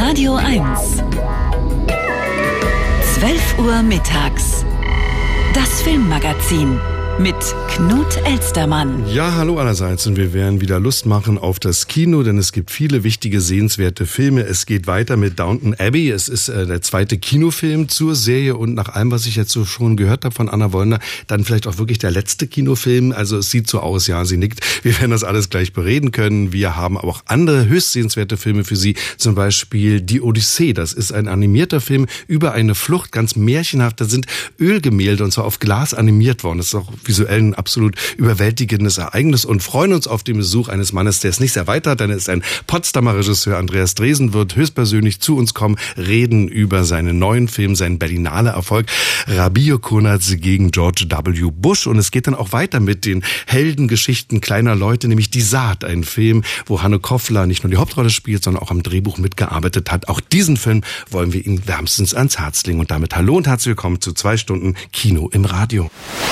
Radio 1. 12 Uhr mittags. Das Filmmagazin mit Knut Elstermann. Ja, hallo allerseits, und wir werden wieder Lust machen auf das Kino, denn es gibt viele wichtige, sehenswerte Filme. Es geht weiter mit Downton Abbey. Es ist der zweite Kinofilm zur Serie und nach allem, was ich jetzt so schon gehört habe von Anna Wollner, dann vielleicht auch wirklich der letzte Kinofilm. Also es sieht so aus, ja, sie nickt. Wir werden das alles gleich bereden können. Wir haben aber auch andere höchst sehenswerte Filme für Sie, zum Beispiel Die Odyssee. Das ist ein animierter Film über eine Flucht, ganz märchenhaft. Da sind Ölgemälde und zwar auf Glas animiert worden. Das ist auch visuell ein absolut überwältigendes Ereignis und freuen uns auf den Besuch eines Mannes, der es nicht sehr weit hat, denn er ist ein Potsdamer Regisseur. Andreas Dresen wird höchstpersönlich zu uns kommen, reden über seinen neuen Film, seinen Berlinale Erfolg Rabio Konatz gegen George W. Bush, und es geht dann auch weiter mit den Heldengeschichten kleiner Leute, nämlich Die Saat, ein Film, wo Hanne Koffler nicht nur die Hauptrolle spielt, sondern auch am Drehbuch mitgearbeitet hat. Auch diesen Film wollen wir Ihnen wärmstens ans Herz legen. Und damit hallo und herzlich willkommen zu 2 Stunden Kino im Radio.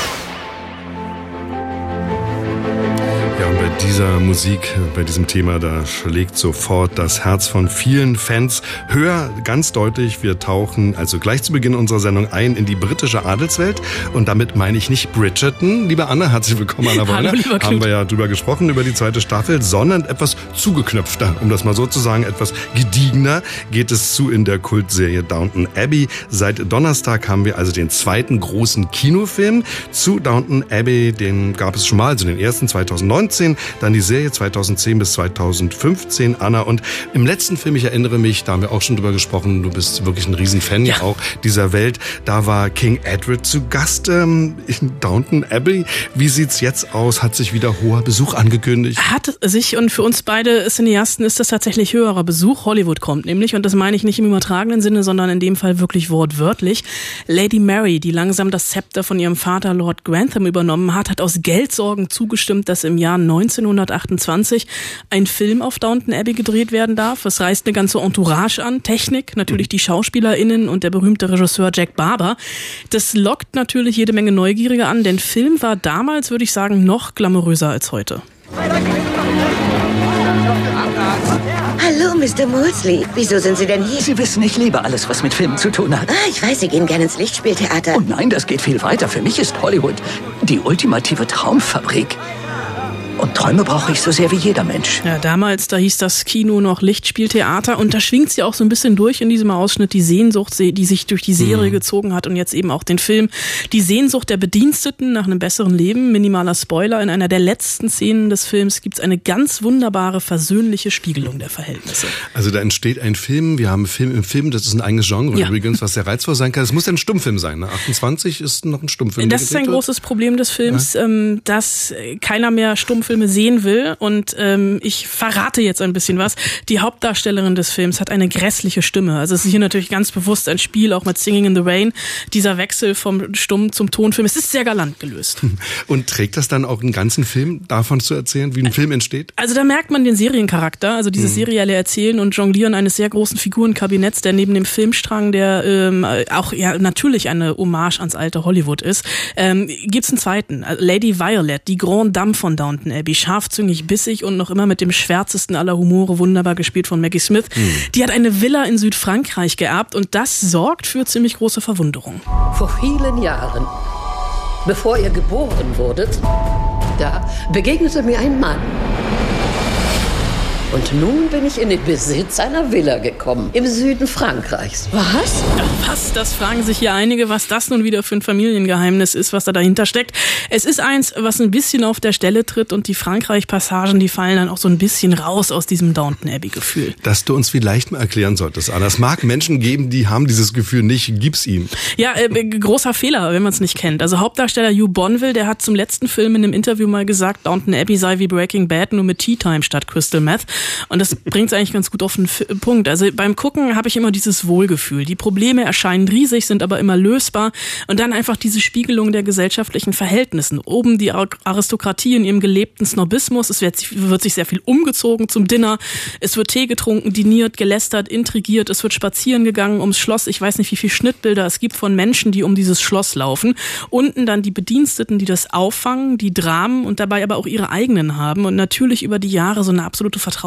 Bei dieser Musik, bei diesem Thema, da schlägt sofort das Herz von vielen Fans höher, ganz deutlich. Wir tauchen also gleich zu Beginn unserer Sendung ein in die britische Adelswelt, und damit meine ich nicht Bridgerton. Liebe Anna, herzlich willkommen, Anna Wollner. Hallo, lieber Knut. Haben wir ja drüber gesprochen, über die zweite Staffel, sondern etwas zugeknöpfter, um das mal so zu sagen, etwas gediegener geht es zu in der Kultserie Downton Abbey. Seit Donnerstag haben wir also den zweiten großen Kinofilm zu Downton Abbey. Den gab es schon mal, also den ersten 2019, dann die Serie 2010 bis 2015, Anna. Und im letzten Film, ich erinnere mich, da haben wir auch schon drüber gesprochen, du bist wirklich ein Riesenfan ja auch dieser Welt. Da war King Edward zu Gast in Downton Abbey. Wie sieht's jetzt aus? Hat sich wieder hoher Besuch angekündigt? Hat sich, und für uns beide Cineasten ist das tatsächlich höherer Besuch. Hollywood kommt nämlich, und das meine ich nicht im übertragenen Sinne, sondern in dem Fall wirklich wortwörtlich. Lady Mary, die langsam das Zepter von ihrem Vater Lord Grantham übernommen hat, hat aus Geldsorgen zugestimmt, dass im Jahr 1928 ein Film auf Downton Abbey gedreht werden darf. Es reißt eine ganze Entourage an, Technik, natürlich die SchauspielerInnen und der berühmte Regisseur Jack Barber. Das lockt natürlich jede Menge Neugierige an, denn Film war damals, würde ich sagen, noch glamouröser als heute. Hallo, Mr. Molesley. Wieso sind Sie denn hier? Sie wissen, ich liebe alles, was mit Filmen zu tun hat. Ich weiß, Sie gehen gerne ins Lichtspieltheater. Oh nein, das geht viel weiter. Für mich ist Hollywood die ultimative Traumfabrik. Und Träume brauche ich so sehr wie jeder Mensch. Ja, damals, da hieß das Kino noch Lichtspieltheater, und da schwingt sie auch so ein bisschen durch in diesem Ausschnitt, die Sehnsucht, die sich durch die Serie gezogen hat, und jetzt eben auch den Film. Die Sehnsucht der Bediensteten nach einem besseren Leben, minimaler Spoiler, in einer der letzten Szenen des Films gibt es eine ganz wunderbare, versöhnliche Spiegelung der Verhältnisse. Also da entsteht ein Film, wir haben Film im Film, das ist ein eigenes Genre übrigens, was sehr reizvoll sein kann. Es muss ja ein Stummfilm sein, ne? 28 ist noch ein Stummfilm. Das ist ein großes Problem des Films, dass keiner mehr Stummfilme sehen will, und ich verrate jetzt ein bisschen was. Die Hauptdarstellerin des Films hat eine grässliche Stimme. Also es ist hier natürlich ganz bewusst ein Spiel, auch mit Singing in the Rain. Dieser Wechsel vom Stumm zum Tonfilm, es ist sehr galant gelöst. Und trägt das dann auch einen ganzen Film, davon zu erzählen, wie ein Film entsteht? Also da merkt man den Seriencharakter, also dieses serielle Erzählen und Jonglieren eines sehr großen Figurenkabinetts, der neben dem Filmstrang, der auch ja natürlich eine Hommage ans alte Hollywood ist, gibt's einen zweiten. Lady Violet, die Grande Dame von Downton Abbey, scharfzüngig, bissig und noch immer mit dem schwärzesten aller Humore, wunderbar gespielt von Maggie Smith. Die hat eine Villa in Südfrankreich geerbt, und das sorgt für ziemlich große Verwunderung. Vor vielen Jahren, bevor ihr geboren wurdet, da begegnete mir ein Mann. Und nun bin ich in den Besitz einer Villa gekommen, im Süden Frankreichs. Was? Was? Das fragen sich hier einige, was das nun wieder für ein Familiengeheimnis ist, was da dahinter steckt. Es ist eins, was ein bisschen auf der Stelle tritt, und die Frankreich-Passagen, die fallen dann auch so ein bisschen raus aus diesem Downton Abbey-Gefühl. Dass du uns vielleicht mal erklären solltest, Anna. Es mag Menschen geben, die haben dieses Gefühl nicht. Gib's ihm. Ja, großer Fehler, wenn man es nicht kennt. Also Hauptdarsteller Hugh Bonneville, der hat zum letzten Film in einem Interview mal gesagt, Downton Abbey sei wie Breaking Bad, nur mit Tea Time statt Crystal Meth. Und das bringt es eigentlich ganz gut auf den Punkt. Also beim Gucken habe ich immer dieses Wohlgefühl. Die Probleme erscheinen riesig, sind aber immer lösbar. Und dann einfach diese Spiegelung der gesellschaftlichen Verhältnissen. Oben die Aristokratie in ihrem gelebten Snobismus. Es wird sich sehr viel umgezogen zum Dinner. Es wird Tee getrunken, diniert, gelästert, intrigiert. Es wird spazieren gegangen ums Schloss. Ich weiß nicht, wie viele Schnittbilder es gibt von Menschen, die um dieses Schloss laufen. Unten dann die Bediensteten, die das auffangen, die Dramen und dabei aber auch ihre eigenen haben. Und natürlich über die Jahre so eine absolute Vertrautheit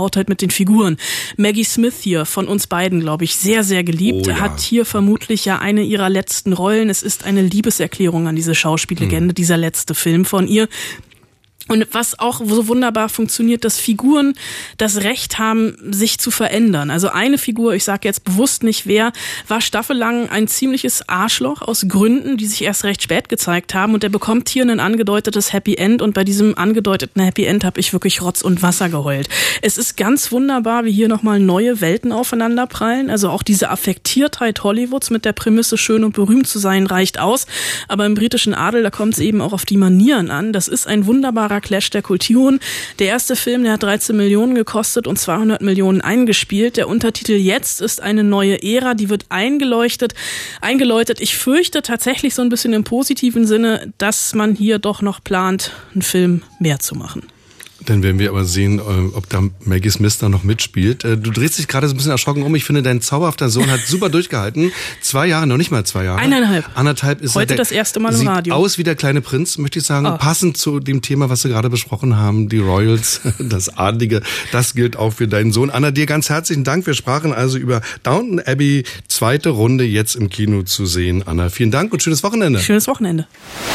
Vertrautheit mit den Figuren. Maggie Smith hier, von uns beiden, glaube ich, sehr, sehr geliebt. Hat hier vermutlich ja eine ihrer letzten Rollen. Es ist eine Liebeserklärung an diese Schauspiellegende, dieser letzte Film von ihr. Und was auch so wunderbar funktioniert, dass Figuren das Recht haben, sich zu verändern. Also eine Figur, ich sage jetzt bewusst nicht wer, war staffellang ein ziemliches Arschloch aus Gründen, die sich erst recht spät gezeigt haben. Und der bekommt hier ein angedeutetes Happy End. Und bei diesem angedeuteten Happy End habe ich wirklich Rotz und Wasser geheult. Es ist ganz wunderbar, wie hier nochmal neue Welten aufeinanderprallen. Also auch diese Affektiertheit Hollywoods mit der Prämisse, schön und berühmt zu sein, reicht aus. Aber im britischen Adel, da kommt es eben auch auf die Manieren an. Das ist ein wunderbarer Clash der Kulturen. Der erste Film, der hat 13 Millionen gekostet und 200 Millionen eingespielt. Der Untertitel Jetzt ist eine neue Ära, die wird eingeläutet. Ich fürchte tatsächlich so ein bisschen im positiven Sinne, dass man hier doch noch plant, einen Film mehr zu machen. Dann werden wir aber sehen, ob da Maggie Smith da noch mitspielt. Du drehst dich gerade so ein bisschen erschrocken um. Ich finde, dein zauberhafter Sohn hat super durchgehalten. 2 Jahre, noch nicht mal 2 Jahre. 1,5. 1,5 ist heute das erste Mal im Radio. Sieht aus wie der kleine Prinz, möchte ich sagen. Passend zu dem Thema, was wir gerade besprochen haben. Die Royals, das Adlige. Das gilt auch für deinen Sohn. Anna, dir ganz herzlichen Dank. Wir sprachen also über Downton Abbey. 2. Runde jetzt im Kino zu sehen. Anna, vielen Dank und schönes Wochenende. Schönes Wochenende.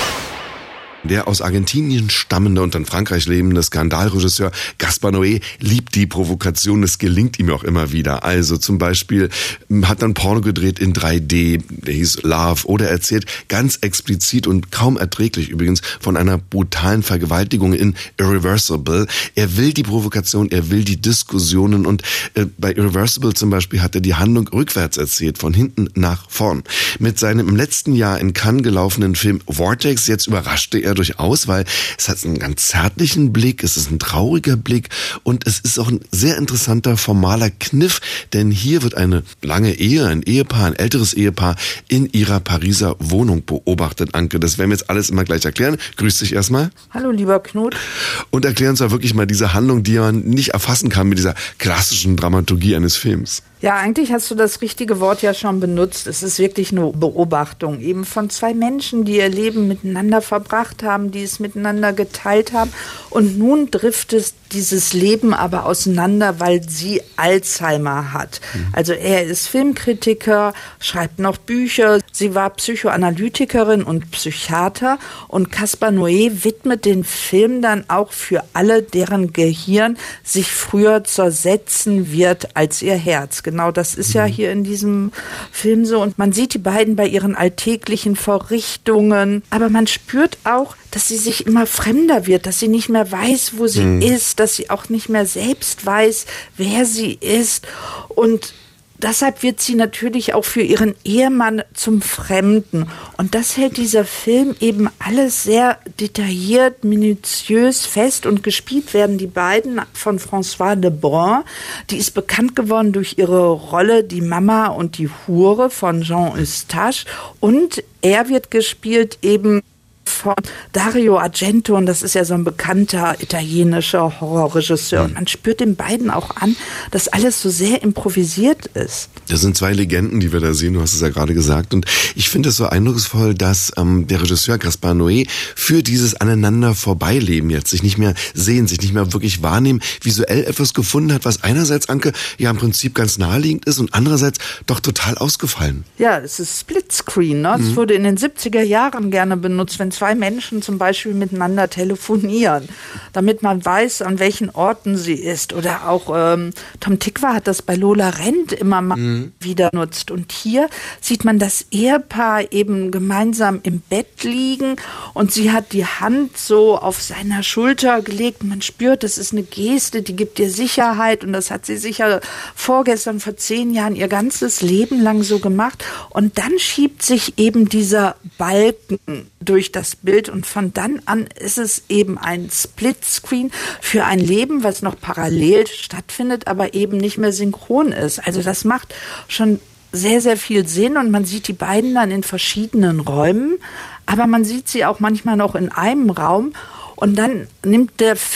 Der aus Argentinien stammende und in Frankreich lebende Skandalregisseur Gaspar Noé liebt die Provokation. Es gelingt ihm auch immer wieder. Also zum Beispiel hat dann Porno gedreht in 3D, der hieß Love, oder erzählt ganz explizit und kaum erträglich übrigens von einer brutalen Vergewaltigung in Irreversible. Er will die Provokation, er will die Diskussionen und bei Irreversible zum Beispiel hat er die Handlung rückwärts erzählt, von hinten nach vorn. Mit seinem im letzten Jahr in Cannes gelaufenen Film Vortex, jetzt überraschte er durchaus, weil es hat einen ganz zärtlichen Blick, es ist ein trauriger Blick und es ist auch ein sehr interessanter formaler Kniff, denn hier wird eine lange Ehe, ein älteres Ehepaar in ihrer Pariser Wohnung beobachtet. Anke, das werden wir jetzt alles immer gleich erklären. Grüß dich erstmal. Hallo, lieber Knut. Und erklären uns ja wirklich mal diese Handlung, die man nicht erfassen kann mit dieser klassischen Dramaturgie eines Films. Ja, eigentlich hast du das richtige Wort ja schon benutzt. Es ist wirklich eine Beobachtung eben von 2 Menschen, die ihr Leben miteinander verbracht haben, die es miteinander geteilt haben. Und nun driftet dieses Leben aber auseinander, weil sie Alzheimer hat. Also er ist Filmkritiker, schreibt noch Bücher. Sie war Psychoanalytikerin und Psychiater. Und Gaspar Noé widmet den Film dann auch für alle, deren Gehirn sich früher zersetzen wird als ihr Herz. Genau, das ist ja hier in diesem Film so. Und man sieht die beiden bei ihren alltäglichen Verrichtungen. Aber man spürt auch, dass sie sich immer fremder wird, dass sie nicht mehr weiß, wo sie ist, dass sie auch nicht mehr selbst weiß, wer sie ist. Und deshalb wird sie natürlich auch für ihren Ehemann zum Fremden. Und das hält dieser Film eben alles sehr detailliert, minutiös fest. Und gespielt werden die beiden von Françoise Lebrun. Die ist bekannt geworden durch ihre Rolle Die Mama und die Hure von Jean Eustache. Und er wird gespielt eben von Dario Argento, und das ist ja so ein bekannter italienischer Horrorregisseur. Und man spürt den beiden auch an, dass alles so sehr improvisiert ist. Das sind 2 Legenden, die wir da sehen, du hast es ja gerade gesagt. Und ich finde es so eindrucksvoll, dass der Regisseur Gaspar Noé für dieses Aneinander vorbeileben jetzt, sich nicht mehr sehen, sich nicht mehr wirklich wahrnehmen, visuell etwas gefunden hat, was einerseits, Anke, ja im Prinzip ganz naheliegend ist und andererseits doch total ausgefallen. Ja, es ist Splitscreen, ne? Es wurde in den 70er Jahren gerne benutzt, wenn 2 Menschen zum Beispiel miteinander telefonieren, damit man weiß, an welchen Orten sie ist. Oder auch Tom Tykwer hat das bei Lola Rent immer mal wieder nutzt. Und hier sieht man das Ehepaar eben gemeinsam im Bett liegen und sie hat die Hand so auf seiner Schulter gelegt. Man spürt, das ist eine Geste, die gibt ihr Sicherheit, und das hat sie sicher vor 10 Jahren ihr ganzes Leben lang so gemacht. Und dann schiebt sich eben dieser Balken durch das Bild und von dann an ist es eben ein Splitscreen für ein Leben, was noch parallel stattfindet, aber eben nicht mehr synchron ist. Also das macht schon sehr, sehr viel Sinn und man sieht die beiden dann in verschiedenen Räumen, aber man sieht sie auch manchmal noch in einem Raum und dann nimmt der Film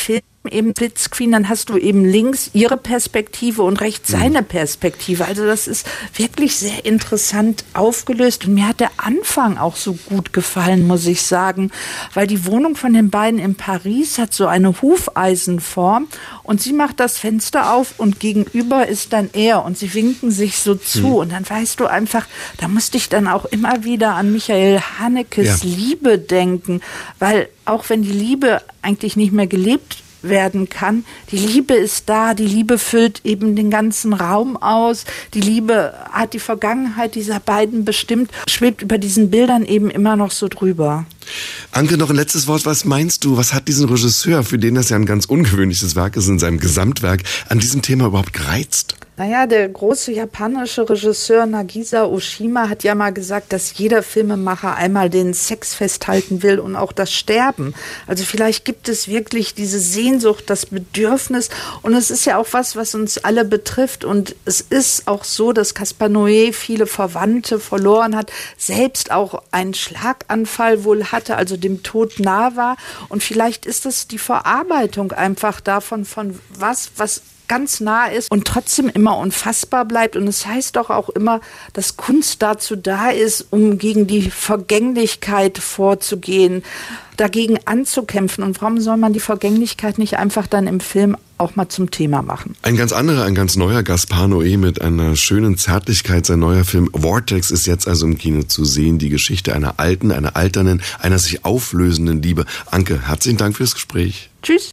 eben Blitzqueen, dann hast du eben links ihre Perspektive und rechts seine Perspektive. Also das ist wirklich sehr interessant aufgelöst. Und mir hat der Anfang auch so gut gefallen, muss ich sagen, weil die Wohnung von den beiden in Paris hat so eine Hufeisenform und sie macht das Fenster auf und gegenüber ist dann er und sie winken sich so zu und dann weißt du einfach, da musste ich dann auch immer wieder an Michael Hanekes Liebe denken, weil auch wenn die Liebe eigentlich nicht mehr gelebt werden kann. Die Liebe ist da, die Liebe füllt eben den ganzen Raum aus. Die Liebe hat die Vergangenheit dieser beiden bestimmt, schwebt über diesen Bildern eben immer noch so drüber. Anke, noch ein letztes Wort. Was meinst du, was hat diesen Regisseur, für den das ja ein ganz ungewöhnliches Werk ist in seinem Gesamtwerk, an diesem Thema überhaupt gereizt? Naja, der große japanische Regisseur Nagisa Oshima hat ja mal gesagt, dass jeder Filmemacher einmal den Sex festhalten will und auch das Sterben. Also vielleicht gibt es wirklich diese Sehnsucht, das Bedürfnis und es ist ja auch was uns alle betrifft und es ist auch so, dass Gaspar Noé viele Verwandte verloren hat, selbst auch einen Schlaganfall wohl hatte, also dem Tod nah war und vielleicht ist es die Verarbeitung einfach davon, von was ganz nah ist und trotzdem immer unfassbar bleibt. Und es heißt doch auch immer, dass Kunst dazu da ist, um gegen die Vergänglichkeit vorzugehen, dagegen anzukämpfen. Und warum soll man die Vergänglichkeit nicht einfach dann im Film auch mal zum Thema machen? Ein ganz neuer Gaspar Noé mit einer schönen Zärtlichkeit. Sein neuer Film Vortex ist jetzt also im Kino zu sehen. Die Geschichte einer alten, einer alternden, einer sich auflösenden Liebe. Anke, herzlichen Dank fürs Gespräch. Tschüss.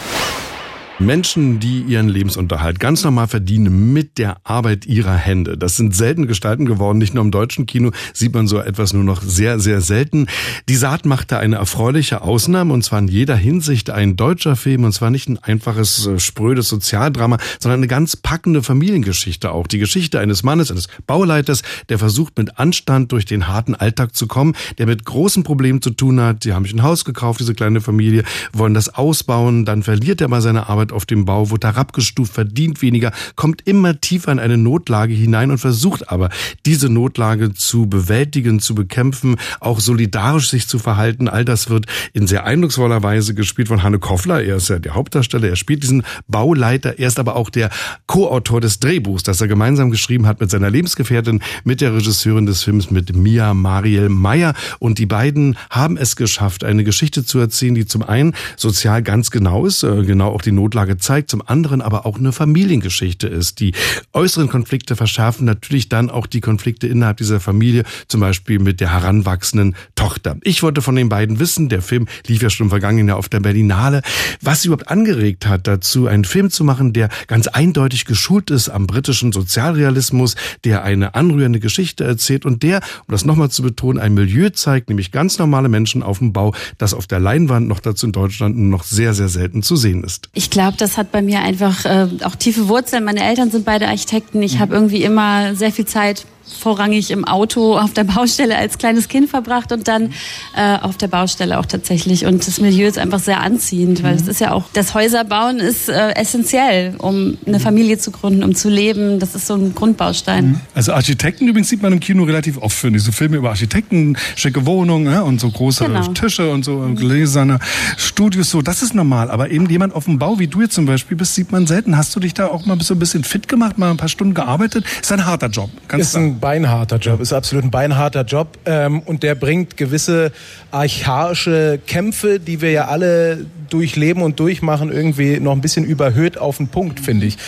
Menschen, die ihren Lebensunterhalt ganz normal verdienen mit der Arbeit ihrer Hände. Das sind seltene Gestalten geworden. Nicht nur im deutschen Kino sieht man so etwas nur noch sehr, sehr selten. Die Saat machte eine erfreuliche Ausnahme und zwar in jeder Hinsicht ein deutscher Film und zwar nicht ein einfaches, sprödes Sozialdrama, sondern eine ganz packende Familiengeschichte auch. Die Geschichte eines Mannes, eines Bauleiters, der versucht mit Anstand durch den harten Alltag zu kommen, der mit großen Problemen zu tun hat. Die haben sich ein Haus gekauft, diese kleine Familie, wollen das ausbauen, dann verliert er mal seine Arbeit auf dem Bau, wird herabgestuft, verdient weniger, kommt immer tiefer in eine Notlage hinein und versucht aber, diese Notlage zu bewältigen, zu bekämpfen, auch solidarisch sich zu verhalten. All das wird in sehr eindrucksvoller Weise gespielt von Hanne Koffler. Er ist ja der Hauptdarsteller, er spielt diesen Bauleiter. Er ist aber auch der Co-Autor des Drehbuchs, das er gemeinsam geschrieben hat mit seiner Lebensgefährtin, mit der Regisseurin des Films, mit Mia Mariel Meyer. Und die beiden haben es geschafft, eine Geschichte zu erzählen, die zum einen sozial ganz genau ist, genau auch die Notlage zeigt, zum anderen aber auch eine Familiengeschichte ist. Die äußeren Konflikte verschärfen natürlich dann auch die Konflikte innerhalb dieser Familie, zum Beispiel mit der heranwachsenden Tochter. Ich wollte von den beiden wissen, der Film lief ja schon im vergangenen Jahr auf der Berlinale, was sie überhaupt angeregt hat dazu, einen Film zu machen, der ganz eindeutig geschult ist am britischen Sozialrealismus, der eine anrührende Geschichte erzählt und der, um das nochmal zu betonen, ein Milieu zeigt, nämlich ganz normale Menschen auf dem Bau, das auf der Leinwand noch dazu in Deutschland noch sehr, sehr selten zu sehen ist. Ich glaube, das hat bei mir einfach auch tiefe Wurzeln. Meine Eltern sind beide Architekten. Ich habe irgendwie immer sehr viel Zeit vorrangig im Auto auf der Baustelle als kleines Kind verbracht und dann auf der Baustelle auch tatsächlich. Und das Milieu ist einfach sehr anziehend, weil es ist ja auch, das Häuserbauen ist essentiell, um eine Familie zu gründen, um zu leben. Das ist so ein Grundbaustein. Also Architekten übrigens sieht man im Kino relativ oft, finde ich. So Filme über Architekten, schicke Wohnungen, ja, und so große Tische und so gläserne Studios. So, das ist normal. Aber eben jemand auf dem Bau, wie du jetzt zum Beispiel bist, sieht man selten. Hast du dich da auch mal so ein bisschen fit gemacht, mal ein paar Stunden gearbeitet? Ist ein harter Job. Ganz klar. Beinharter Job, ist absolut ein beinharter Job und der bringt gewisse archaische Kämpfe, die wir ja alle durchleben und durchmachen, irgendwie noch ein bisschen überhöht auf den Punkt, finde ich.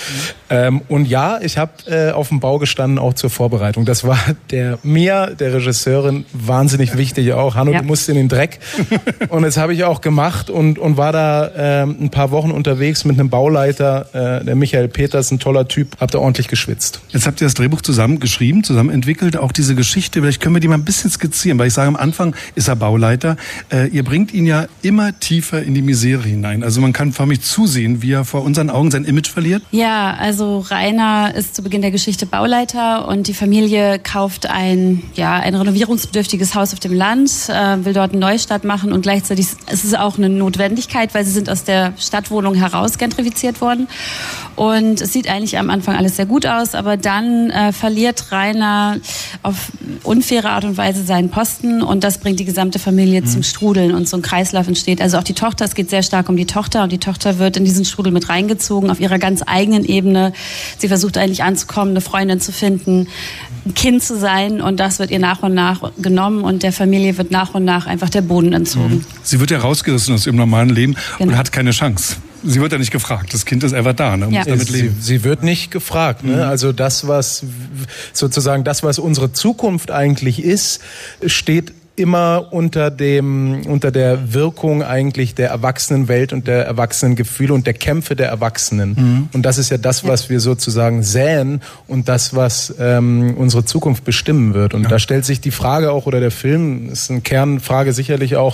Und ja, ich habe auf dem Bau gestanden, auch zur Vorbereitung. Das war der Regisseurin, wahnsinnig wichtig auch. Hanno, du musst in den Dreck. Und das habe ich auch gemacht und war da ein paar Wochen unterwegs mit einem Bauleiter, der Michael Peters, ein toller Typ, hab da ordentlich geschwitzt. Jetzt habt ihr das Drehbuch zusammen geschrieben, zusammen entwickelt, auch diese Geschichte. Vielleicht können wir die mal ein bisschen skizzieren, weil ich sage, am Anfang ist er Bauleiter. Ihr bringt ihn ja immer tiefer in die Misere hinein. Also man kann förmlich zusehen, wie er vor unseren Augen sein Image verliert. Ja, also Rainer ist zu Beginn der Geschichte Bauleiter und die Familie kauft ein renovierungsbedürftiges Haus auf dem Land, will dort einen Neustart machen und gleichzeitig ist es auch eine Notwendigkeit, weil sie sind aus der Stadtwohnung heraus gentrifiziert worden. Und es sieht eigentlich am Anfang alles sehr gut aus, aber dann verliert Rainer auf unfaire Art und Weise seinen Posten und das bringt die gesamte Familie zum Strudeln und so ein Kreislauf entsteht. Also auch die Tochter, es geht sehr stark um die Tochter und die Tochter wird in diesen Strudel mit reingezogen auf ihrer ganz eigenen Ebene. Sie versucht eigentlich anzukommen, eine Freundin zu finden, ein Kind zu sein und das wird ihr nach und nach genommen und der Familie wird nach und nach einfach der Boden entzogen. Sie wird ja rausgerissen aus ihrem normalen Leben und hat keine Chance. Sie wird ja nicht gefragt. Das Kind ist einfach da, ne? Muss damit leben. Sie wird nicht gefragt. Ne? Also das, was unsere Zukunft eigentlich ist, steht immer unter der Wirkung eigentlich der Erwachsenenwelt und der Erwachsenengefühle und der Kämpfe der Erwachsenen. Und das ist ja das, was wir sozusagen säen und das, was unsere Zukunft bestimmen wird. Und da stellt sich die Frage auch, oder der Film ist eine Kernfrage sicherlich auch,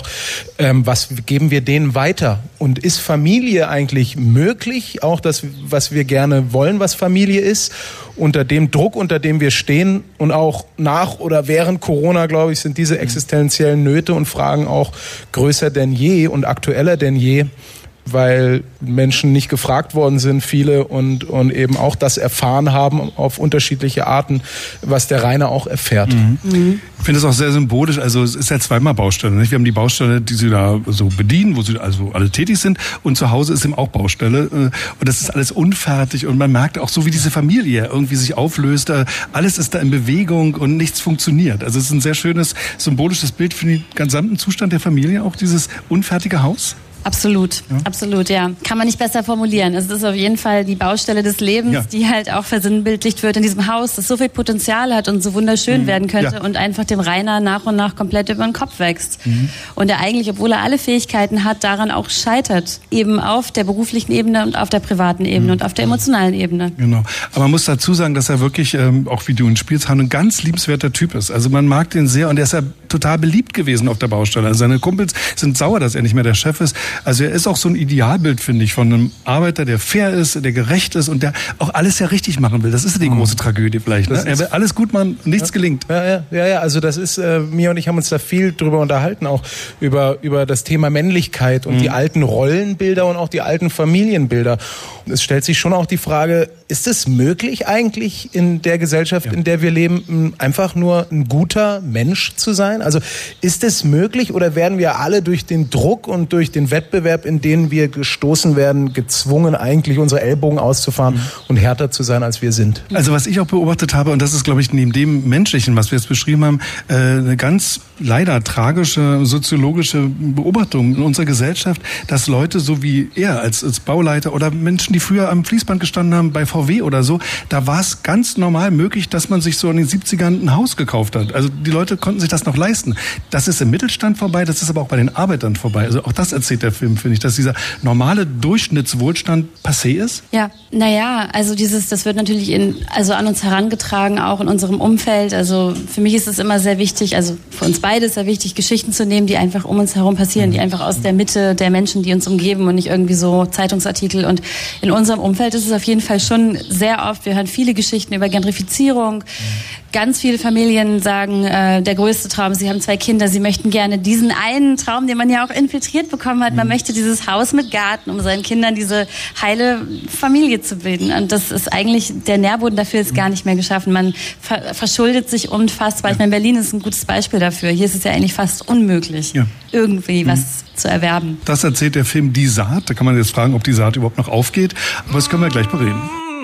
was geben wir denen weiter? Und ist Familie eigentlich möglich? Auch das, was wir gerne wollen, was Familie ist? Unter dem Druck, unter dem wir stehen und auch nach oder während Corona, glaube ich, sind diese existenziellen Nöte und Fragen auch größer denn je und aktueller denn je, weil Menschen nicht gefragt worden sind, viele, und eben auch das erfahren haben auf unterschiedliche Arten, was der Rainer auch erfährt. Ich finde es auch sehr symbolisch, also es ist ja zweimal Baustelle, nicht? Wir haben die Baustelle, die sie da so bedienen, wo sie also alle tätig sind, und zu Hause ist eben auch Baustelle und das ist alles unfertig und man merkt auch so, wie diese Familie irgendwie sich auflöst, alles ist da in Bewegung und nichts funktioniert. Also es ist ein sehr schönes, symbolisches Bild für den gesamten Zustand der Familie, auch dieses unfertige Haus. Absolut, absolut, ja. Kann man nicht besser formulieren. Es ist auf jeden Fall die Baustelle des Lebens, die halt auch versinnbildlicht wird in diesem Haus, das so viel Potenzial hat und so wunderschön werden könnte und einfach dem Rainer nach und nach komplett über den Kopf wächst. Und er eigentlich, obwohl er alle Fähigkeiten hat, daran auch scheitert. Eben auf der beruflichen Ebene und auf der privaten Ebene und auf der emotionalen Ebene. Genau. Aber man muss dazu sagen, dass er wirklich, auch wie du ihn spielst, ein ganz liebenswerter Typ ist. Also man mag den sehr und er ist ja total beliebt gewesen auf der Baustelle. Also seine Kumpels sind sauer, dass er nicht mehr der Chef ist. Also er ist auch so ein Idealbild, finde ich, von einem Arbeiter, der fair ist, der gerecht ist und der auch alles ja richtig machen will. Das ist die große Tragödie vielleicht. Ne? Er will alles gut machen, nichts gelingt. Ja. Also das ist, Mia und ich haben uns da viel drüber unterhalten, auch über das Thema Männlichkeit und die alten Rollenbilder und auch die alten Familienbilder. Es stellt sich schon auch die Frage, ist es möglich eigentlich in der Gesellschaft, in der wir leben, einfach nur ein guter Mensch zu sein? Also ist es möglich oder werden wir alle durch den Druck und durch den Wettbewerb, in den wir gestoßen werden, gezwungen, eigentlich unsere Ellbogen auszufahren und härter zu sein, als wir sind? Also was ich auch beobachtet habe, und das ist, glaube ich, neben dem Menschlichen, was wir jetzt beschrieben haben, eine ganz leider tragische soziologische Beobachtung in unserer Gesellschaft, dass Leute so wie er als Bauleiter oder Menschen, die früher am Fließband gestanden haben bei VW oder so, da war es ganz normal möglich, dass man sich so in den 70ern ein Haus gekauft hat. Also die Leute konnten sich das noch leisten. Das ist im Mittelstand vorbei, das ist aber auch bei den Arbeitern vorbei. Also auch das erzählt der Film, finde ich, dass dieser normale Durchschnittswohlstand passé ist. Ja, also das wird natürlich an uns herangetragen, auch in unserem Umfeld. Also für mich ist es immer sehr wichtig, also für uns beide ist sehr wichtig, Geschichten zu nehmen, die einfach um uns herum passieren, die einfach aus der Mitte der Menschen, die uns umgeben und nicht irgendwie so Zeitungsartikel. Und in unserem Umfeld ist es auf jeden Fall schon sehr oft, wir hören viele Geschichten über Gentrifizierung. Ganz viele Familien sagen, der größte Traum, sie haben 2 Kinder, sie möchten gerne diesen einen Traum, den man ja auch infiltriert bekommen hat, man möchte dieses Haus mit Garten, um seinen Kindern diese heile Familie zu bilden. Und das ist eigentlich, der Nährboden dafür ist gar nicht mehr geschaffen. Man verschuldet sich unfassbar. Ich meine, Berlin ist ein gutes Beispiel dafür. Hier ist es ja eigentlich fast unmöglich, irgendwie was zu erwerben. Das erzählt der Film Die Saat. Da kann man jetzt fragen, ob die Saat überhaupt noch aufgeht. Aber das können wir gleich bereden.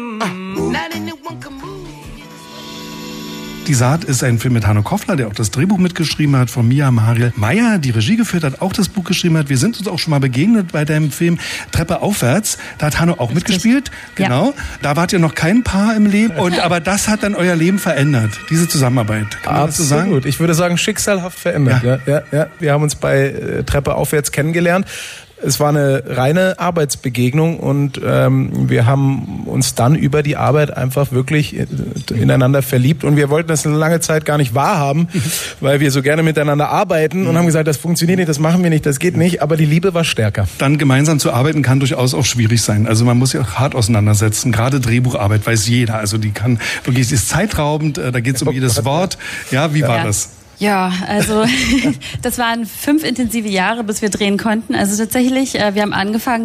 Die Saat ist ein Film mit Hanno Koffler, der auch das Drehbuch mitgeschrieben hat, von Mia Mariel Meyer, die Regie geführt hat, auch das Buch geschrieben hat. Wir sind uns auch schon mal begegnet bei deinem Film Treppe aufwärts. Da hat Hanno auch mitgespielt. Genau. Ja. Da wart ihr noch kein Paar im Leben, aber das hat dann euer Leben verändert, diese Zusammenarbeit. Kann man das so sagen? Absolut. Ich würde sagen, schicksalhaft verändert. Ja. Wir haben uns bei Treppe aufwärts kennengelernt. Es war eine reine Arbeitsbegegnung und wir haben uns dann über die Arbeit einfach wirklich ineinander verliebt und wir wollten das eine lange Zeit gar nicht wahrhaben, weil wir so gerne miteinander arbeiten und haben gesagt, das funktioniert nicht, das machen wir nicht, das geht nicht, aber die Liebe war stärker. Dann gemeinsam zu arbeiten kann durchaus auch schwierig sein. Also man muss sich auch hart auseinandersetzen. Gerade Drehbucharbeit weiß jeder. Also die ist zeitraubend, da geht es um jedes Wort. Ja, wie war das? Ja, also das waren 5 intensive Jahre, bis wir drehen konnten. Also tatsächlich, wir haben angefangen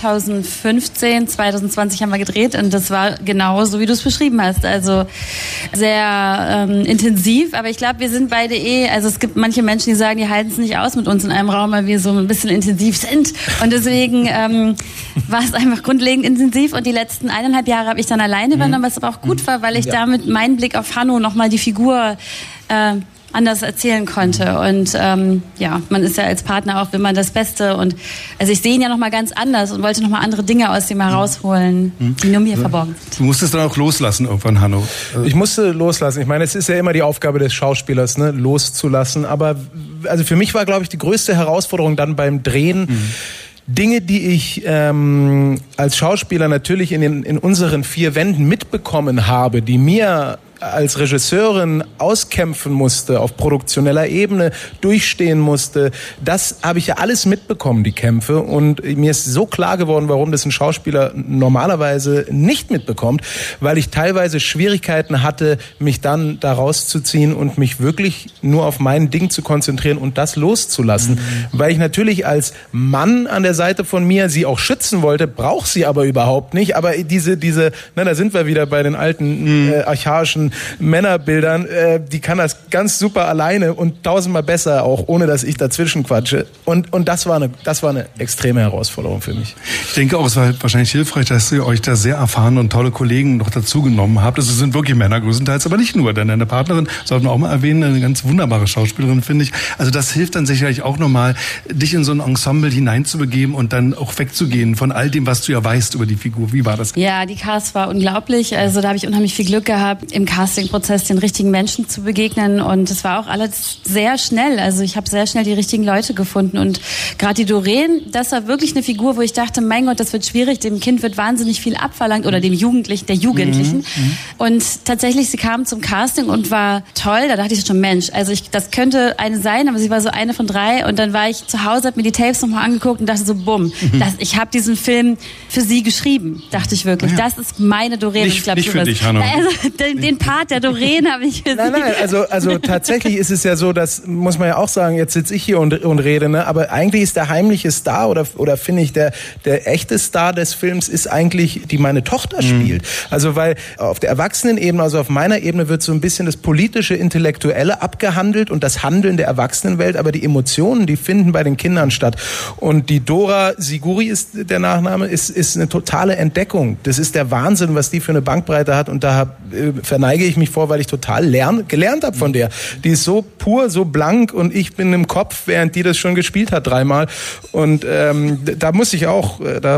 2015, 2020 haben wir gedreht und das war genau so, wie du es beschrieben hast. Also sehr intensiv, aber ich glaube, wir sind beide also es gibt manche Menschen, die sagen, die halten es nicht aus mit uns in einem Raum, weil wir so ein bisschen intensiv sind. Und deswegen war es einfach grundlegend intensiv und die letzten 1,5 Jahre habe ich dann alleine übernommen, was aber auch gut war, weil ich damit meinen Blick auf Hanno nochmal die Figur anders erzählen konnte. Und man ist ja als Partner auch, will man das Beste. Und also ich sehe ihn ja nochmal ganz anders und wollte nochmal andere Dinge aus ihm herausholen, die nur mir verborgen sind. Du musstest dann auch loslassen irgendwann, Hanno. Ich musste loslassen. Ich meine, es ist ja immer die Aufgabe des Schauspielers, ne, loszulassen. Aber also für mich war, glaube ich, die größte Herausforderung dann beim Drehen, Dinge, die ich als Schauspieler natürlich in unseren 4 Wänden mitbekommen habe, die mir als Regisseurin auskämpfen musste, auf produktioneller Ebene durchstehen musste, das habe ich ja alles mitbekommen, die Kämpfe. Und mir ist so klar geworden, warum das ein Schauspieler normalerweise nicht mitbekommt, weil ich teilweise Schwierigkeiten hatte, mich dann da rauszuziehen und mich wirklich nur auf mein Ding zu konzentrieren und das loszulassen. Weil ich natürlich als Mann an der Seite von mir sie auch schützen wollte, brauche sie aber überhaupt nicht. Aber da sind wir wieder bei den alten archaischen Männerbildern, die kann das ganz super alleine und 1000-mal besser auch, ohne dass ich dazwischen quatsche. Und das war eine extreme Herausforderung für mich. Ich denke auch, es war wahrscheinlich hilfreich, dass ihr euch da sehr erfahrene und tolle Kollegen noch dazu genommen habt. Es sind wirklich Männer größtenteils, aber nicht nur, denn deine Partnerin, sollten wir auch mal erwähnen, eine ganz wunderbare Schauspielerin, finde ich. Also das hilft dann sicherlich auch nochmal, dich in so ein Ensemble hineinzubegeben und dann auch wegzugehen von all dem, was du ja weißt über die Figur. Wie war das? Ja, die Cast war unglaublich. Also da habe ich unheimlich viel Glück gehabt, im Castingprozess den richtigen Menschen zu begegnen und es war auch alles sehr schnell. Also ich habe sehr schnell die richtigen Leute gefunden und gerade die Doreen, das war wirklich eine Figur, wo ich dachte, mein Gott, das wird schwierig, dem Kind wird wahnsinnig viel abverlangt oder dem Jugendlichen, der Jugendlichen. Und tatsächlich, sie kam zum Casting und war toll, da dachte ich schon, Mensch, also das könnte eine sein, aber sie war so eine von 3 und dann war ich zu Hause, habe mir die Tapes nochmal angeguckt und dachte so, bumm, ich habe diesen Film für sie geschrieben, dachte ich wirklich. Das ist meine Doreen. Nicht für dich, Hanno. Also den Part der Doreen habe ich für Nein, also tatsächlich ist es ja so, das muss man ja auch sagen, jetzt sitze ich hier und rede, ne? Aber eigentlich ist der heimliche Star oder finde ich, der echte Star des Films ist eigentlich, die meine Tochter spielt. Also weil auf der Erwachsenenebene, also auf meiner Ebene wird so ein bisschen das politische, intellektuelle abgehandelt und das Handeln der Erwachsenenwelt, aber die Emotionen, die finden bei den Kindern statt. Und die Dora Siguri ist der Nachname, ist eine totale Entdeckung. Das ist der Wahnsinn, was die für eine Bandbreite hat und da verneige ich mich vor, weil ich total gelernt habe von der. Die ist so pur, so blank und ich bin im Kopf, während die das schon gespielt hat 3-mal. Und da musste ich auch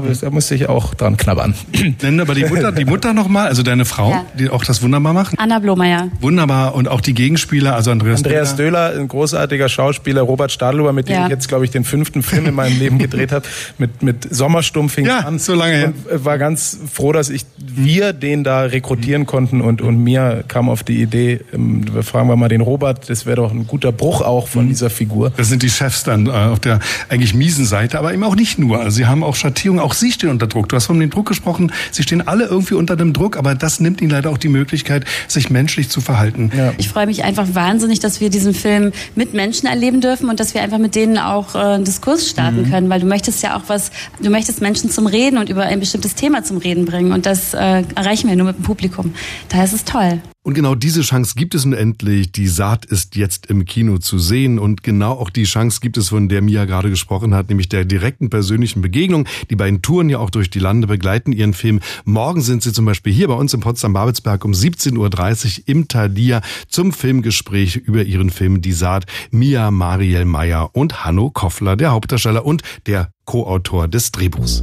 dran knabbern. Nenn aber die Mutter nochmal, also deine Frau, die auch das wunderbar macht. Anna Blomeyer. Wunderbar. Und auch die Gegenspieler, also Andreas Döhler, ein großartiger Schauspieler, Robert Stadlober, mit dem ich jetzt, glaube ich, den 5. Film in meinem Leben gedreht habe. Mit Sommersturm fing an. So lange her. Und war ganz froh, dass wir den da rekrutieren konnten und mir kam auf die Idee, fragen wir mal den Robert, das wäre doch ein guter Bruch auch von dieser Figur. Das sind die Chefs dann auf der eigentlich miesen Seite, aber eben auch nicht nur. Also sie haben auch Schattierungen, auch sie stehen unter Druck. Du hast von dem Druck gesprochen, sie stehen alle irgendwie unter dem Druck, aber das nimmt ihnen leider auch die Möglichkeit, sich menschlich zu verhalten. Ja. Ich freue mich einfach wahnsinnig, dass wir diesen Film mit Menschen erleben dürfen und dass wir einfach mit denen auch einen Diskurs starten können, weil du möchtest ja auch du möchtest Menschen zum Reden und über ein bestimmtes Thema zum Reden bringen und das erreichen wir nur mit dem Publikum. Daher ist es toll. Und genau diese Chance gibt es nun endlich. Die Saat ist jetzt im Kino zu sehen und genau auch die Chance gibt es, von der Mia gerade gesprochen hat, nämlich der direkten persönlichen Begegnung. Die beiden touren ja auch durch die Lande, begleiten ihren Film. Morgen sind sie zum Beispiel hier bei uns in Potsdam-Babelsberg um 17:30 Uhr im Thalia zum Filmgespräch über ihren Film Die Saat. Mia Mariel Meyer und Hanno Koffler, der Hauptdarsteller und der Co-Autor des Drehbuchs.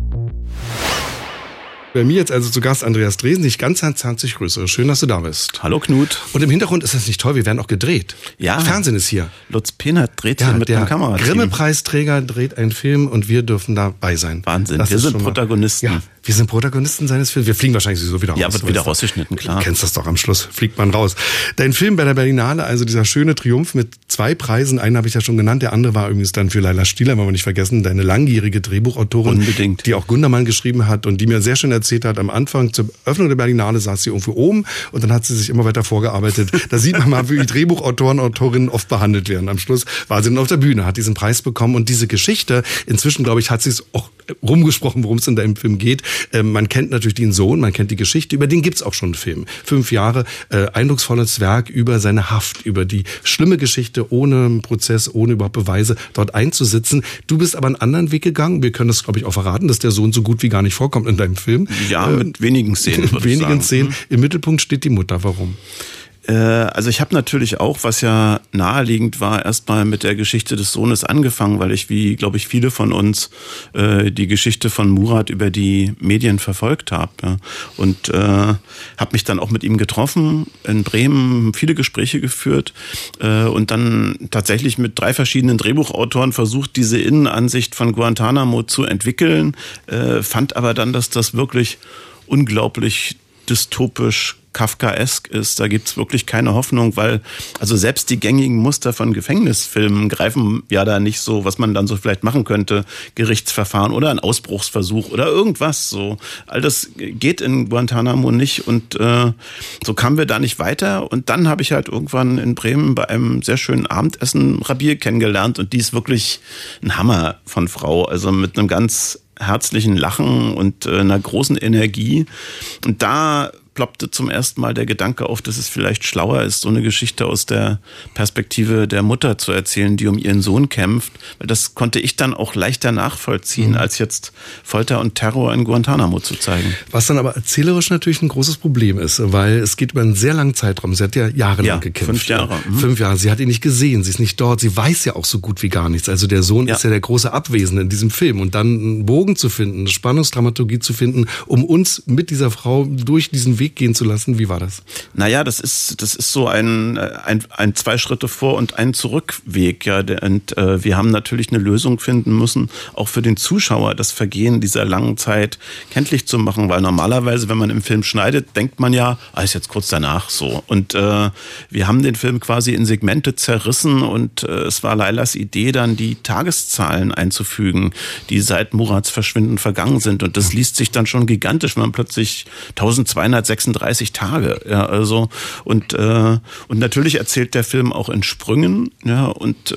Bei mir jetzt also zu Gast Andreas Dresen, nicht ganz 20 größere. Schön, dass du da bist. Hallo Knut. Und im Hintergrund ist das nicht toll, wir werden auch gedreht. Ja. Fernsehen ist hier. Lutz Pehnert dreht hier mit einem Kamerateam. Grimme-Preisträger dreht einen Film und wir dürfen dabei sein. Wahnsinn, wir sind Protagonisten. Ja, wir sind Protagonisten seines Films. Wir fliegen wahrscheinlich sowieso wieder raus. Ja, wird wieder rausgeschnitten, klar. Du kennst das doch, am Schluss fliegt man raus. Dein Film bei der Berlinale, also dieser schöne Triumph mit 2 Preisen. Einen habe ich ja schon genannt, der andere war übrigens dann für Laila Stieler, wollen wir nicht vergessen, deine langjährige Drehbuchautorin. Unbedingt. Die auch Gundermann geschrieben hat und die mir sehr schön erzählt hat, am Anfang zur Öffnung der Berlinale saß sie irgendwo oben und dann hat sie sich immer weiter vorgearbeitet. Da sieht man mal, wie Drehbuchautoren und Autorinnen oft behandelt werden. Am Schluss war sie dann auf der Bühne, hat diesen Preis bekommen und diese Geschichte, inzwischen, glaube ich, hat sie es auch rumgesprochen, worum es in deinem Film geht. Man kennt natürlich den Sohn, man kennt die Geschichte, über den gibt's auch schon einen Film. 5 Jahre, eindrucksvolles Werk über seine Haft, über die schlimme Geschichte, ohne Prozess, ohne überhaupt Beweise dort einzusitzen. Du bist aber einen anderen Weg gegangen. Wir können das, glaube ich, auch verraten, dass der Sohn so gut wie gar nicht vorkommt in deinem Film. Ja, mit wenigen Szenen. Mit wenigen Szenen. Im Mittelpunkt steht die Mutter. Warum? Also ich habe natürlich auch, was ja naheliegend war, erstmal mit der Geschichte des Sohnes angefangen, weil ich, wie glaube ich viele von uns, die Geschichte von Murat über die Medien verfolgt habe. Ja. Und habe mich dann auch mit ihm getroffen in Bremen, viele Gespräche geführt und dann tatsächlich mit 3 verschiedenen Drehbuchautoren versucht, diese Innenansicht von Guantanamo zu entwickeln, fand aber dann, dass das wirklich unglaublich dystopisch Kafkaesk ist. Da gibt's wirklich keine Hoffnung, weil also selbst die gängigen Muster von Gefängnisfilmen greifen ja da nicht so, was man dann so vielleicht machen könnte, Gerichtsverfahren oder ein Ausbruchsversuch oder irgendwas so. All das geht in Guantanamo nicht und so kamen wir da nicht weiter und dann habe ich halt irgendwann in Bremen bei einem sehr schönen Abendessen Rabir kennengelernt und die ist wirklich ein Hammer von Frau, also mit einem ganz herzlichen Lachen und einer großen Energie und da ploppte zum ersten Mal der Gedanke auf, dass es vielleicht schlauer ist, so eine Geschichte aus der Perspektive der Mutter zu erzählen, die um ihren Sohn kämpft. Weil das konnte ich dann auch leichter nachvollziehen, als jetzt Folter und Terror in Guantanamo zu zeigen. Was dann aber erzählerisch natürlich ein großes Problem ist, weil es geht über einen sehr langen Zeitraum. Sie hat ja jahrelang gekämpft. 5 Jahre. 5 Jahre. Sie hat ihn nicht gesehen, sie ist nicht dort. Sie weiß ja auch so gut wie gar nichts. Also der Sohn ist ja der große Abwesende in diesem Film. Und dann einen Bogen zu finden, eine Spannungsdramaturgie zu finden, um uns mit dieser Frau durch diesen Weg gehen zu lassen. Wie war das? Naja, das ist so ein 2 Schritte vor und ein Zurückweg. Ja. Und wir haben natürlich eine Lösung finden müssen, auch für den Zuschauer das Vergehen dieser langen Zeit kenntlich zu machen, weil normalerweise, wenn man im Film schneidet, denkt man ja, ist jetzt kurz danach so. Und wir haben den Film quasi in Segmente zerrissen und es war Lailas Idee, dann die Tageszahlen einzufügen, die seit Murats Verschwinden vergangen sind. Und das liest sich dann schon gigantisch, wenn man plötzlich 1236 Tage, ja, also und natürlich erzählt der Film auch in Sprüngen, ja, und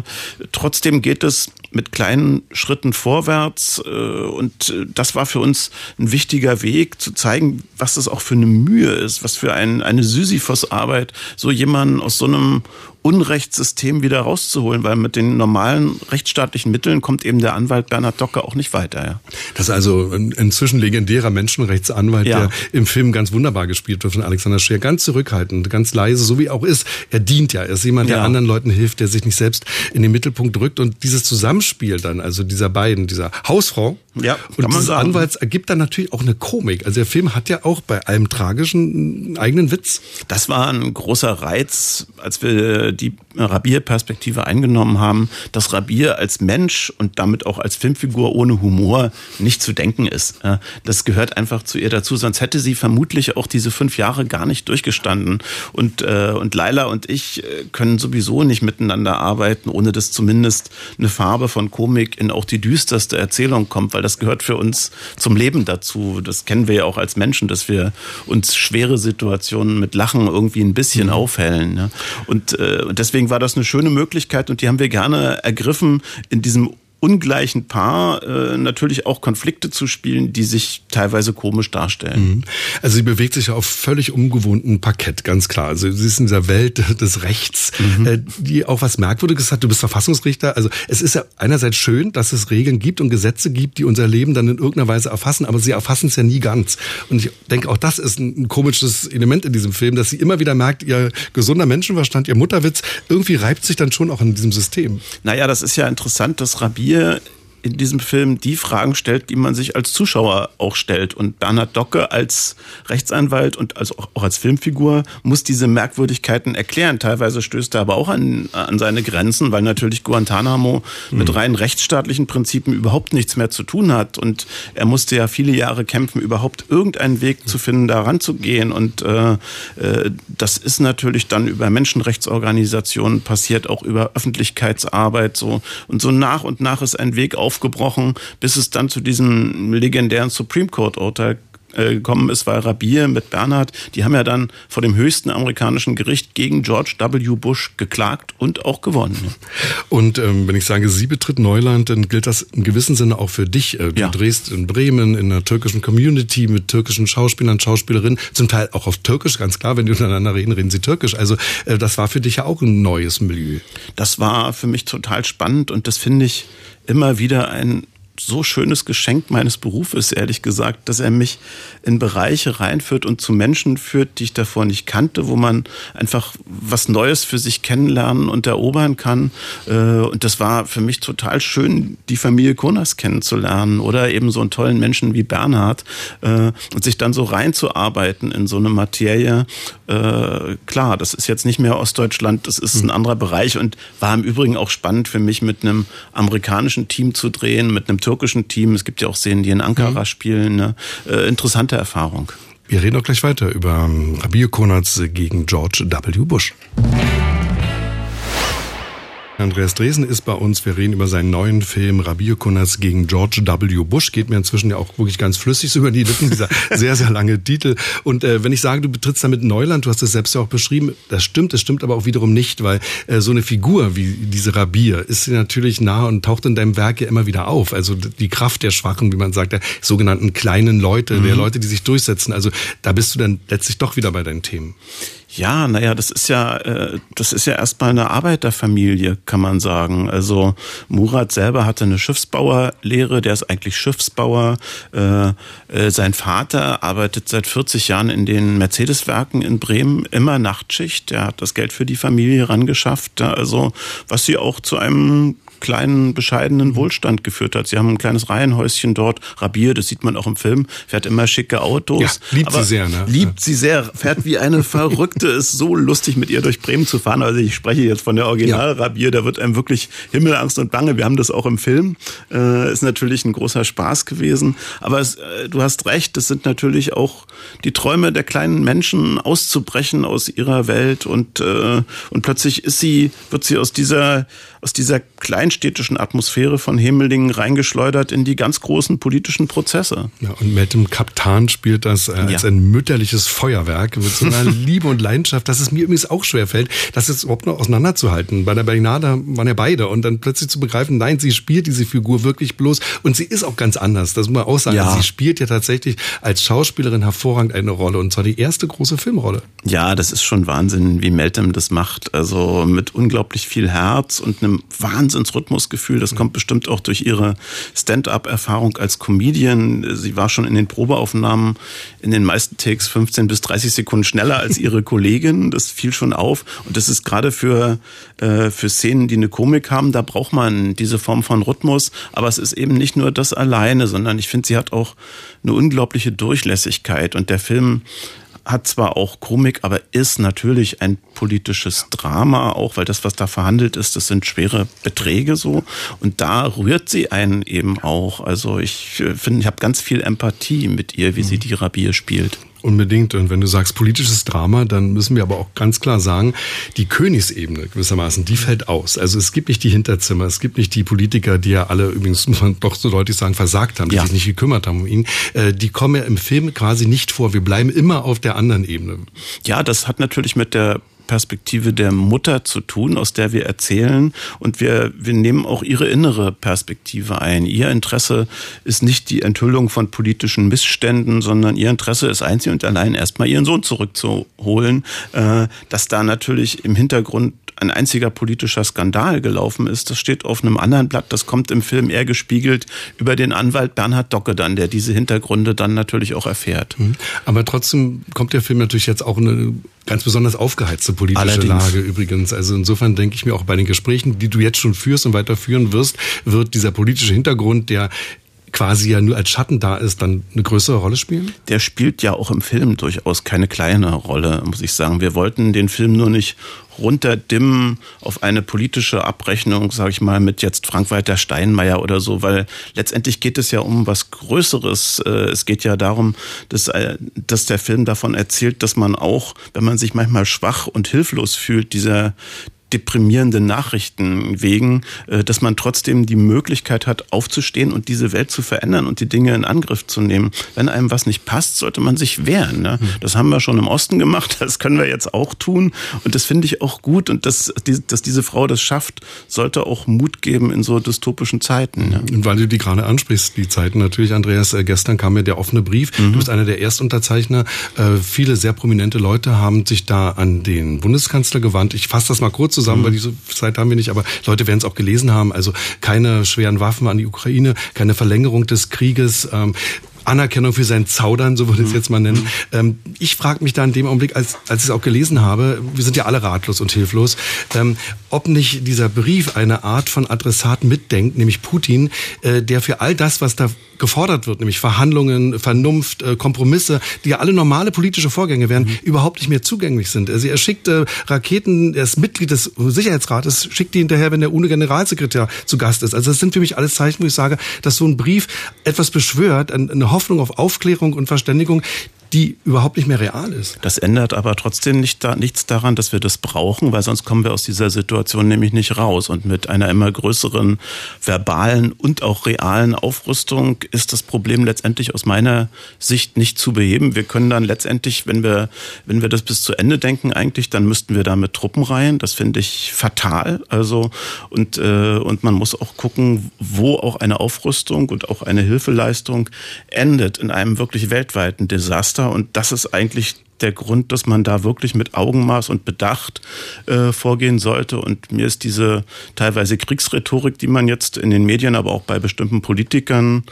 trotzdem geht es mit kleinen Schritten vorwärts und das war für uns ein wichtiger Weg, zu zeigen, was das auch für eine Mühe ist, was für eine Sisyphos-Arbeit, so jemanden aus so einem Unrechtssystem wieder rauszuholen, weil mit den normalen rechtsstaatlichen Mitteln kommt eben der Anwalt Bernhard Docke auch nicht weiter. Ja. Das ist also ein inzwischen legendärer Menschenrechtsanwalt, der im Film ganz wunderbar gespielt wird von Alexander Scheer. Ganz zurückhaltend, ganz leise, so wie auch ist. Er dient ja. Er ist jemand, der anderen Leuten hilft, der sich nicht selbst in den Mittelpunkt drückt. Und dieses Zusammenspiel dann, also dieser beiden, dieser Hausfrau und dieses Anwalts, ergibt dann natürlich auch eine Komik. Also der Film hat ja auch bei allem Tragischen einen eigenen Witz. Das war ein großer Reiz, als wir die Rabir-Perspektive eingenommen haben, dass Rabir als Mensch und damit auch als Filmfigur ohne Humor nicht zu denken ist. Das gehört einfach zu ihr dazu, sonst hätte sie vermutlich auch diese 5 Jahre gar nicht durchgestanden. Und Laila und ich können sowieso nicht miteinander arbeiten, ohne dass zumindest eine Farbe von Komik in auch die düsterste Erzählung kommt, weil das gehört für uns zum Leben dazu. Das kennen wir ja auch als Menschen, dass wir uns schwere Situationen mit Lachen irgendwie ein bisschen aufhellen. Ja. Und deswegen war das eine schöne Möglichkeit und die haben wir gerne ergriffen, in diesem ungleichen Paar natürlich auch Konflikte zu spielen, die sich teilweise komisch darstellen. Also sie bewegt sich auf völlig ungewohnten Parkett, ganz klar. Also sie ist in dieser Welt des Rechts, die auch was Merkwürdiges hat. Du bist Verfassungsrichter. Also es ist ja einerseits schön, dass es Regeln gibt und Gesetze gibt, die unser Leben dann in irgendeiner Weise erfassen, aber sie erfassen es ja nie ganz. Und ich denke, auch das ist ein komisches Element in diesem Film, dass sie immer wieder merkt, ihr gesunder Menschenverstand, ihr Mutterwitz, irgendwie reibt sich dann schon auch in diesem System. Naja, das ist ja interessant, dass Rabir in diesem Film die Fragen stellt, die man sich als Zuschauer auch stellt. Und Bernhard Docke als Rechtsanwalt und also auch als Filmfigur muss diese Merkwürdigkeiten erklären. Teilweise stößt er aber auch an seine Grenzen, weil natürlich Guantanamo mit rein rechtsstaatlichen Prinzipien überhaupt nichts mehr zu tun hat. Und er musste ja viele Jahre kämpfen, überhaupt irgendeinen Weg zu finden, da ranzugehen. Und das ist natürlich dann über Menschenrechtsorganisationen passiert, auch über Öffentlichkeitsarbeit so. Und so nach und nach ist ein Weg aufgebrochen, bis es dann zu diesem legendären Supreme Court Urteil gekommen ist, weil Rabier mit Bernhard, die haben ja dann vor dem höchsten amerikanischen Gericht gegen George W. Bush geklagt und auch gewonnen. Und wenn ich sage, sie betritt Neuland, dann gilt das in gewissem Sinne auch für dich. Du drehst in Bremen in einer türkischen Community mit türkischen Schauspielern, Schauspielerinnen, zum Teil auch auf Türkisch, ganz klar, wenn die untereinander reden, reden sie türkisch. Also das war für dich ja auch ein neues Milieu. Das war für mich total spannend und das finde ich immer wieder ein so schönes Geschenk meines Berufes, ehrlich gesagt, dass er mich in Bereiche reinführt und zu Menschen führt, die ich davor nicht kannte, wo man einfach was Neues für sich kennenlernen und erobern kann. Und das war für mich total schön, die Familie Kunas kennenzulernen oder eben so einen tollen Menschen wie Bernhard und sich dann so reinzuarbeiten in so eine Materie. Klar, das ist jetzt nicht mehr Ostdeutschland, das ist ein anderer Bereich und war im Übrigen auch spannend für mich, mit einem amerikanischen Team zu drehen, mit einem türkischen Team. Es gibt ja auch Szenen, die in Ankara spielen. Eine interessante Erfahrung. Wir reden auch gleich weiter über Rabir Konatz gegen George W. Bush. Andreas Dresen ist bei uns. Wir reden über seinen neuen Film Rabir Konatz gegen George W. Bush. Geht mir inzwischen ja auch wirklich ganz flüssig so über die Lippen, dieser sehr, sehr lange Titel. Und wenn ich sage, du betrittst damit Neuland, du hast es selbst ja auch beschrieben, das stimmt aber auch wiederum nicht, weil so eine Figur wie diese Rabir ist dir natürlich nah und taucht in deinem Werk ja immer wieder auf. Also die Kraft der Schwachen, wie man sagt, der sogenannten kleinen Leute, der Leute, die sich durchsetzen. Also da bist du dann letztlich doch wieder bei deinen Themen. Ja, das ist ja erstmal eine Arbeiterfamilie, kann man sagen. Also Murat selber hatte eine Schiffsbauerlehre, der ist eigentlich Schiffsbauer. Sein Vater arbeitet seit 40 Jahren in den Mercedes-Werken in Bremen, immer Nachtschicht. Der hat das Geld für die Familie rangeschafft, also was sie auch zu einem kleinen, bescheidenen Wohlstand geführt hat. Sie haben ein kleines Reihenhäuschen dort. Rabir, das sieht man auch im Film, fährt immer schicke Autos. Ja, liebt sie sehr, ne? Liebt sie sehr, fährt wie eine Verrückte. Ist so lustig, mit ihr durch Bremen zu fahren. Also ich spreche jetzt von der Original-Rabir, da wird einem wirklich Himmelangst und Bange. Wir haben das auch im Film. Ist natürlich ein großer Spaß gewesen. Aber du hast recht, es sind natürlich auch die Träume der kleinen Menschen, auszubrechen aus ihrer Welt und plötzlich wird sie aus dieser kleinstädtischen Atmosphäre von Hemeldingen reingeschleudert in die ganz großen politischen Prozesse. Ja, und Meltem Kaptan spielt das als ein mütterliches Feuerwerk mit so einer Liebe und Leidenschaft, dass es mir übrigens auch schwerfällt, das jetzt überhaupt noch auseinanderzuhalten. Bei der Berlinale waren ja beide und dann plötzlich zu begreifen, nein, sie spielt diese Figur wirklich bloß und sie ist auch ganz anders. Das muss man auch sagen. Ja. Sie spielt ja tatsächlich als Schauspielerin hervorragend eine Rolle und zwar die erste große Filmrolle. Ja, das ist schon Wahnsinn, wie Meltem das macht. Also mit unglaublich viel Herz und einem Wahnsinnsrhythmusgefühl. Das kommt bestimmt auch durch ihre Stand-up-Erfahrung als Comedian. Sie war schon in den Probeaufnahmen in den meisten Takes 15 bis 30 Sekunden schneller als ihre Kollegin. Das fiel schon auf. Und das ist gerade für Szenen, die eine Komik haben, da braucht man diese Form von Rhythmus. Aber es ist eben nicht nur das alleine, sondern ich finde, sie hat auch eine unglaubliche Durchlässigkeit. Und der Film hat zwar auch Komik, aber ist natürlich ein politisches Drama auch, weil das, was da verhandelt ist, das sind schwere Beträge so. Und da rührt sie einen eben auch. Also ich finde, ich habe ganz viel Empathie mit ihr, wie sie die Rabir spielt. Unbedingt. Und wenn du sagst politisches Drama, dann müssen wir aber auch ganz klar sagen, die Königsebene gewissermaßen, die fällt aus. Also es gibt nicht die Hinterzimmer, es gibt nicht die Politiker, die ja alle übrigens, muss man doch so deutlich sagen, versagt haben, die sich nicht gekümmert haben um ihn. Die kommen ja im Film quasi nicht vor. Wir bleiben immer auf der anderen Ebene. Ja, das hat natürlich mit der Perspektive der Mutter zu tun, aus der wir erzählen. Und wir nehmen auch ihre innere Perspektive ein. Ihr Interesse ist nicht die Enthüllung von politischen Missständen, sondern ihr Interesse ist einzig und allein erstmal ihren Sohn zurückzuholen. Dass da natürlich im Hintergrund ein einziger politischer Skandal gelaufen ist, das steht auf einem anderen Blatt. Das kommt im Film eher gespiegelt über den Anwalt Bernhard Docke dann, der diese Hintergründe dann natürlich auch erfährt. Aber trotzdem kommt der Film natürlich jetzt auch eine ganz besonders aufgeheizte politische Lage übrigens. Also insofern denke ich mir auch bei den Gesprächen, die du jetzt schon führst und weiterführen wirst, wird dieser politische Hintergrund, der quasi ja nur als Schatten da ist, dann eine größere Rolle spielen? Der spielt ja auch im Film durchaus keine kleine Rolle, muss ich sagen. Wir wollten den Film nur nicht runterdimmen auf eine politische Abrechnung, sage ich mal, mit jetzt Frank-Walter Steinmeier oder so, weil letztendlich geht es ja um was Größeres. Es geht ja darum, dass der Film davon erzählt, dass man auch, wenn man sich manchmal schwach und hilflos fühlt, deprimierenden Nachrichten wegen, dass man trotzdem die Möglichkeit hat, aufzustehen und diese Welt zu verändern und die Dinge in Angriff zu nehmen. Wenn einem was nicht passt, sollte man sich wehren. Ne? Das haben wir schon im Osten gemacht, das können wir jetzt auch tun und das finde ich auch gut und dass diese Frau das schafft, sollte auch Mut geben in so dystopischen Zeiten. Ne? Und weil du die gerade ansprichst, die Zeiten natürlich, Andreas, gestern kam mir der offene Brief. Du bist einer der Erstunterzeichner. Viele sehr prominente Leute haben sich da an den Bundeskanzler gewandt. Ich fasse das mal kurz zusammen, weil diese Zeit haben wir nicht, aber Leute werden es auch gelesen haben. Also keine schweren Waffen an die Ukraine, keine Verlängerung des Krieges, Anerkennung für sein Zaudern, so würde ich es jetzt mal nennen. Ich frage mich da in dem Augenblick, als ich es auch gelesen habe, wir sind ja alle ratlos und hilflos, ob nicht dieser Brief eine Art von Adressat mitdenkt, nämlich Putin, der für all das, was da gefordert wird, nämlich Verhandlungen, Vernunft, Kompromisse, die ja alle normale politische Vorgänge wären, überhaupt nicht mehr zugänglich sind. Also er schickt Raketen, er ist Mitglied des Sicherheitsrates, schickt die hinterher, wenn der UNO-Generalsekretär zu Gast ist. Also das sind für mich alles Zeichen, wo ich sage, dass so ein Brief etwas beschwört, eine Hoffnung auf Aufklärung und Verständigung, die überhaupt nicht mehr real ist. Das ändert aber trotzdem nichts daran, dass wir das brauchen, weil sonst kommen wir aus dieser Situation nämlich nicht raus. Und mit einer immer größeren verbalen und auch realen Aufrüstung ist das Problem letztendlich aus meiner Sicht nicht zu beheben. Wir können dann letztendlich, wenn wir das bis zu Ende denken eigentlich, dann müssten wir da mit Truppen rein. Das finde ich fatal. Also und man muss auch gucken, wo auch eine Aufrüstung und auch eine Hilfeleistung endet in einem wirklich weltweiten Desaster. Und das ist eigentlich der Grund, dass man da wirklich mit Augenmaß und Bedacht vorgehen sollte. Und mir ist diese teilweise Kriegsrhetorik, die man jetzt in den Medien, aber auch bei bestimmten Politikern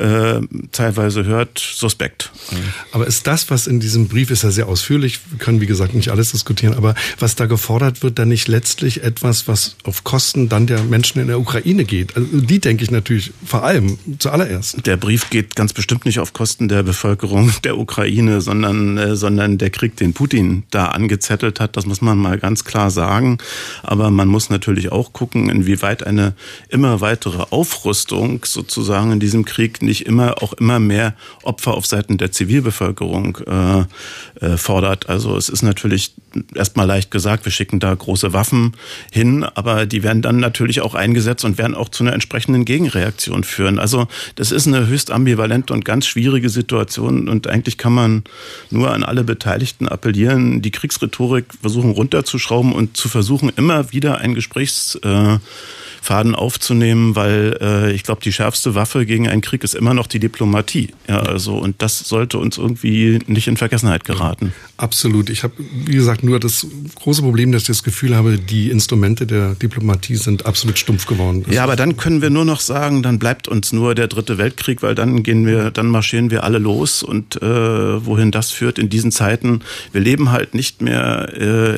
teilweise hört, suspekt. Aber ist das, was in diesem Brief ist ja sehr ausführlich, wir können wie gesagt nicht alles diskutieren, aber was da gefordert wird, dann nicht letztlich etwas, was auf Kosten dann der Menschen in der Ukraine geht? Also die denke ich natürlich vor allem zuallererst. Der Brief geht ganz bestimmt nicht auf Kosten der Bevölkerung der Ukraine, sondern der Krieg, den Putin da angezettelt hat, das muss man mal ganz klar sagen. Aber man muss natürlich auch gucken, inwieweit eine immer weitere Aufrüstung sozusagen in diesem Krieg nicht immer mehr Opfer auf Seiten der Zivilbevölkerung fordert. Also es ist natürlich erstmal leicht gesagt, wir schicken da große Waffen hin, aber die werden dann natürlich auch eingesetzt und werden auch zu einer entsprechenden Gegenreaktion führen. Also das ist eine höchst ambivalente und ganz schwierige Situation und eigentlich kann man nur an alle Beteiligten appellieren, die Kriegsrhetorik versuchen runterzuschrauben und zu versuchen, immer wieder einen Gesprächsfaden aufzunehmen, weil ich glaube, die schärfste Waffe gegen einen Krieg ist immer noch die Diplomatie. Ja, also und das sollte uns irgendwie nicht in Vergessenheit geraten. Absolut. Ich habe, wie gesagt, nur das große Problem, dass ich das Gefühl habe, die Instrumente der Diplomatie sind absolut stumpf geworden. Ja, aber dann können wir nur noch sagen, dann bleibt uns nur der Dritte Weltkrieg, weil dann marschieren wir alle los und wohin das führt in diesen Zeiten. Wir leben halt nicht mehr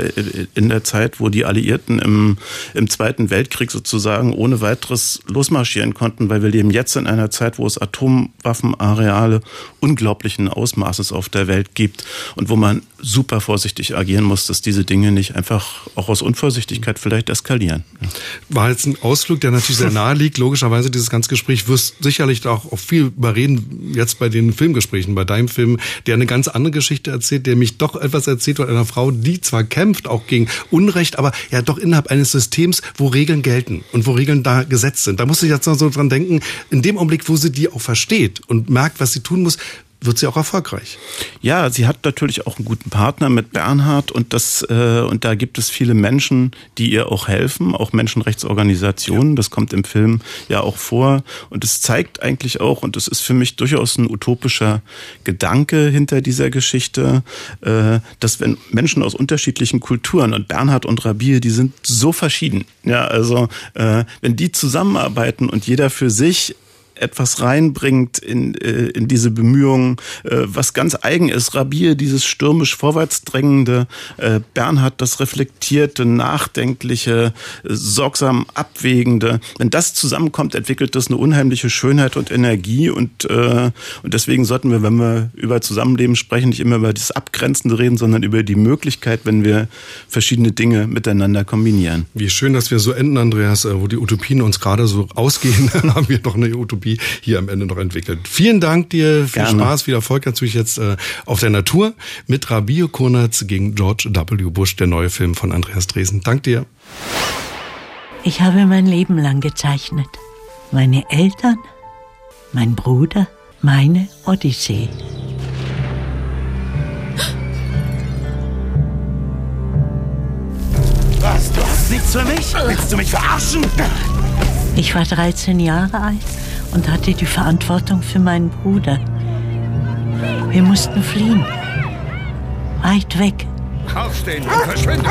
in der Zeit, wo die Alliierten im Zweiten Weltkrieg sozusagen ohne weiteres losmarschieren konnten, weil wir leben jetzt in einer Zeit, wo es Atomwaffenareale unglaublichen Ausmaßes auf der Welt gibt und wo man super vorsichtig agieren muss, dass diese Dinge nicht einfach auch aus Unvorsichtigkeit vielleicht eskalieren. War jetzt ein Ausflug, der natürlich sehr nahe liegt. Logischerweise dieses ganze Gespräch wirst sicherlich auch viel überreden jetzt bei den Filmgesprächen, bei deinem Film, der eine ganz andere Geschichte erzählt, der mich doch etwas erzählt von einer Frau, die zwar kämpft, auch gegen Unrecht, aber ja doch innerhalb eines Systems, wo Regeln gelten und wo Regeln da gesetzt sind. Da muss ich jetzt noch so dran denken, in dem Augenblick, wo sie die auch versteht und merkt, was sie tun muss, wird sie auch erfolgreich. Ja, sie hat natürlich auch einen guten Partner mit Bernhard und da gibt es viele Menschen, die ihr auch helfen, auch Menschenrechtsorganisationen. Das kommt im Film ja auch vor und es zeigt eigentlich auch, und das ist für mich durchaus ein utopischer Gedanke hinter dieser Geschichte, dass wenn Menschen aus unterschiedlichen Kulturen, und Bernhard und Rabir, die sind so verschieden, ja, also wenn die zusammenarbeiten und jeder für sich etwas reinbringt in diese Bemühungen, was ganz eigen ist. Rabir, dieses stürmisch vorwärtsdrängende, Bernhard, das reflektierte, nachdenkliche, sorgsam abwägende. Wenn das zusammenkommt, entwickelt das eine unheimliche Schönheit und Energie und deswegen sollten wir, wenn wir über Zusammenleben sprechen, nicht immer über das Abgrenzende reden, sondern über die Möglichkeit, wenn wir verschiedene Dinge miteinander kombinieren. Wie schön, dass wir so enden, Andreas, wo die Utopien uns gerade so ausgehen, haben wir doch eine Utopie irgendwie hier am Ende noch entwickelt. Vielen Dank dir, viel Spaß, viel Erfolg natürlich jetzt auf der Natur mit Rabio Kurnatz gegen George W. Bush, der neue Film von Andreas Dresen. Dank dir. Ich habe mein Leben lang gezeichnet. Meine Eltern, mein Bruder, meine Odyssee. Was, du hast nichts für mich? Willst du mich verarschen? Ich war 13 Jahre alt und hatte die Verantwortung für meinen Bruder. Wir mussten fliehen. Weit weg. Aufstehen und verschwinden.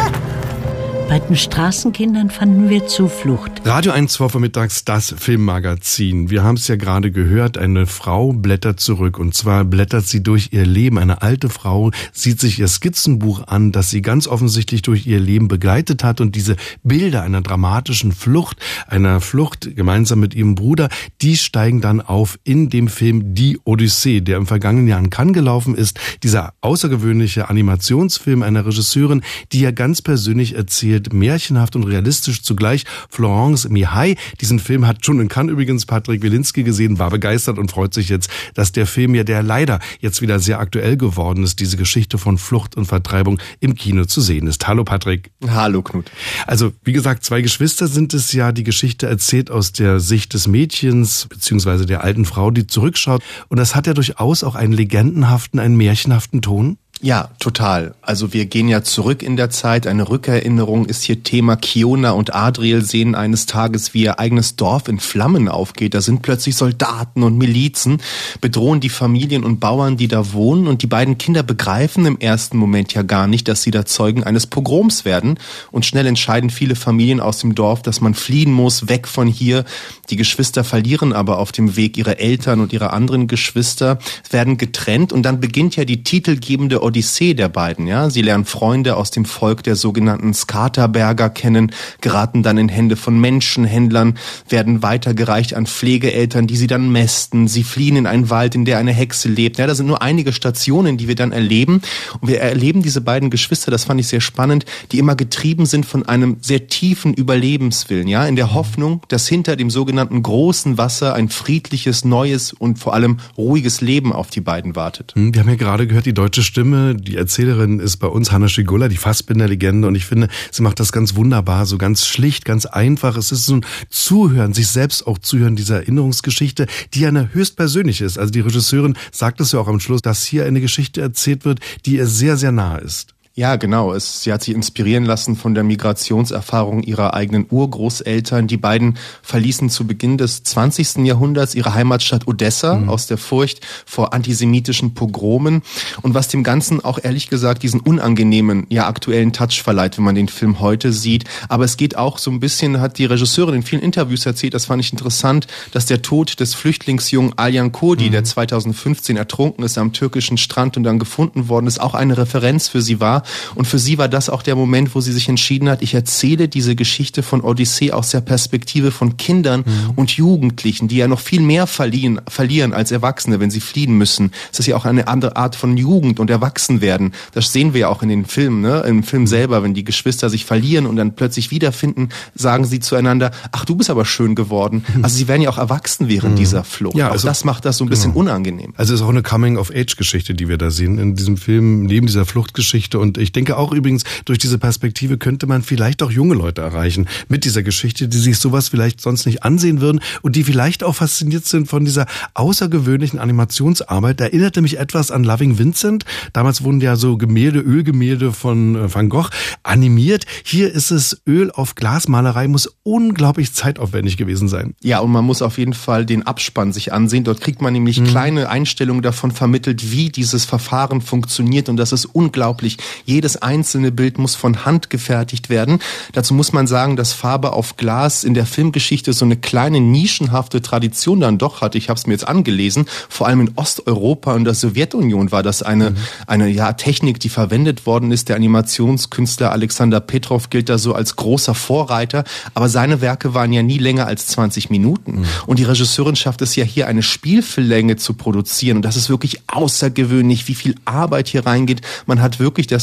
Bei den Straßenkindern fanden wir Zuflucht. Radio 1 vormittags, das Filmmagazin. Wir haben es ja gerade gehört, eine Frau blättert zurück. Und zwar blättert sie durch ihr Leben. Eine alte Frau sieht sich ihr Skizzenbuch an, das sie ganz offensichtlich durch ihr Leben begleitet hat. Und diese Bilder einer dramatischen Flucht, einer Flucht gemeinsam mit ihrem Bruder, die steigen dann auf in dem Film Die Odyssee, der im vergangenen Jahr in Cannes gelaufen ist. Dieser außergewöhnliche Animationsfilm einer Regisseurin, die ja ganz persönlich erzählt, märchenhaft und realistisch zugleich, Florence Mihai. Diesen Film hat schon in Cannes übrigens Patrick Wilinski gesehen, war begeistert und freut sich jetzt, dass der Film ja, der leider jetzt wieder sehr aktuell geworden ist, diese Geschichte von Flucht und Vertreibung im Kino zu sehen ist. Hallo Patrick. Hallo Knut. Also wie gesagt, zwei Geschwister sind es ja, die Geschichte erzählt aus der Sicht des Mädchens beziehungsweise der alten Frau, die zurückschaut. Und das hat ja durchaus auch einen legendenhaften, einen märchenhaften Ton. Ja, total. Also wir gehen ja zurück in der Zeit. Eine Rückerinnerung ist hier Thema. Kiona und Adriel sehen eines Tages, wie ihr eigenes Dorf in Flammen aufgeht. Da sind plötzlich Soldaten und Milizen, bedrohen die Familien und Bauern, die da wohnen. Und die beiden Kinder begreifen im ersten Moment ja gar nicht, dass sie da Zeugen eines Pogroms werden. Und schnell entscheiden viele Familien aus dem Dorf, dass man fliehen muss, weg von hier. Die Geschwister verlieren aber auf dem Weg ihre Eltern und ihre anderen Geschwister, werden getrennt. Und dann beginnt ja die titelgebende Odyssee der beiden, ja. Sie lernen Freunde aus dem Volk der sogenannten Skaterberger kennen, geraten dann in Hände von Menschenhändlern, werden weitergereicht an Pflegeeltern, die sie dann mästen. Sie fliehen in einen Wald, in der eine Hexe lebt. Ja, das sind nur einige Stationen, die wir dann erleben. Und wir erleben diese beiden Geschwister, das fand ich sehr spannend, die immer getrieben sind von einem sehr tiefen Überlebenswillen, ja, in der Hoffnung, dass hinter dem sogenannten großen Wasser ein friedliches, neues und vor allem ruhiges Leben auf die beiden wartet. Wir haben ja gerade gehört, die deutsche Stimme, die Erzählerin ist bei uns Hanna Schigula, die Fassbinder-Legende, und ich finde, sie macht das ganz wunderbar, so ganz schlicht, ganz einfach. Es ist so ein Zuhören, sich selbst auch zuhören dieser Erinnerungsgeschichte, die ja eine höchst persönliche ist. Also die Regisseurin sagt es ja auch am Schluss, dass hier eine Geschichte erzählt wird, die ihr sehr, sehr nahe ist. Ja, genau. Sie hat sich inspirieren lassen von der Migrationserfahrung ihrer eigenen Urgroßeltern. Die beiden verließen zu Beginn des 20. Jahrhunderts ihre Heimatstadt Odessa aus der Furcht vor antisemitischen Pogromen. Und was dem Ganzen auch ehrlich gesagt diesen unangenehmen, ja aktuellen Touch verleiht, wenn man den Film heute sieht. Aber es geht auch so ein bisschen, hat die Regisseurin in vielen Interviews erzählt, das fand ich interessant, dass der Tod des Flüchtlingsjungen Alyan Kurdi, der 2015 ertrunken ist am türkischen Strand und dann gefunden worden ist, auch eine Referenz für sie war. Und für sie war das auch der Moment, wo sie sich entschieden hat, ich erzähle diese Geschichte von Odyssee aus der Perspektive von Kindern und Jugendlichen, die ja noch viel mehr verlieren als Erwachsene, wenn sie fliehen müssen. Es ist ja auch eine andere Art von Jugend und Erwachsenwerden. Das sehen wir ja auch in den Filmen, ne? Im Film selber, wenn die Geschwister sich verlieren und dann plötzlich wiederfinden, sagen sie zueinander, ach, du bist aber schön geworden. Also sie werden ja auch erwachsen während dieser Flucht. Ja, also, auch das macht das so ein bisschen unangenehm. Also es ist auch eine Coming-of-Age-Geschichte, die wir da sehen in diesem Film, neben dieser Fluchtgeschichte. Und ich denke auch übrigens, durch diese Perspektive könnte man vielleicht auch junge Leute erreichen mit dieser Geschichte, die sich sowas vielleicht sonst nicht ansehen würden und die vielleicht auch fasziniert sind von dieser außergewöhnlichen Animationsarbeit. Da erinnerte mich etwas an Loving Vincent. Damals wurden ja so Ölgemälde von Van Gogh animiert. Hier ist es Öl auf Glasmalerei, muss unglaublich zeitaufwendig gewesen sein. Ja, und man muss auf jeden Fall den Abspann sich ansehen. Dort kriegt man nämlich kleine Einstellungen davon vermittelt, wie dieses Verfahren funktioniert, und das ist unglaublich. Jedes einzelne Bild muss von Hand gefertigt werden. Dazu muss man sagen, dass Farbe auf Glas in der Filmgeschichte so eine kleine nischenhafte Tradition dann doch hat. Ich habe es mir jetzt angelesen. Vor allem in Osteuropa und der Sowjetunion war das eine Technik, die verwendet worden ist. Der Animationskünstler Alexander Petrov gilt da so als großer Vorreiter. Aber seine Werke waren ja nie länger als 20 Minuten. Und die Regisseurin schafft es ja hier, eine Spielfilmlänge zu produzieren. Und das ist wirklich außergewöhnlich, wie viel Arbeit hier reingeht. Man hat wirklich das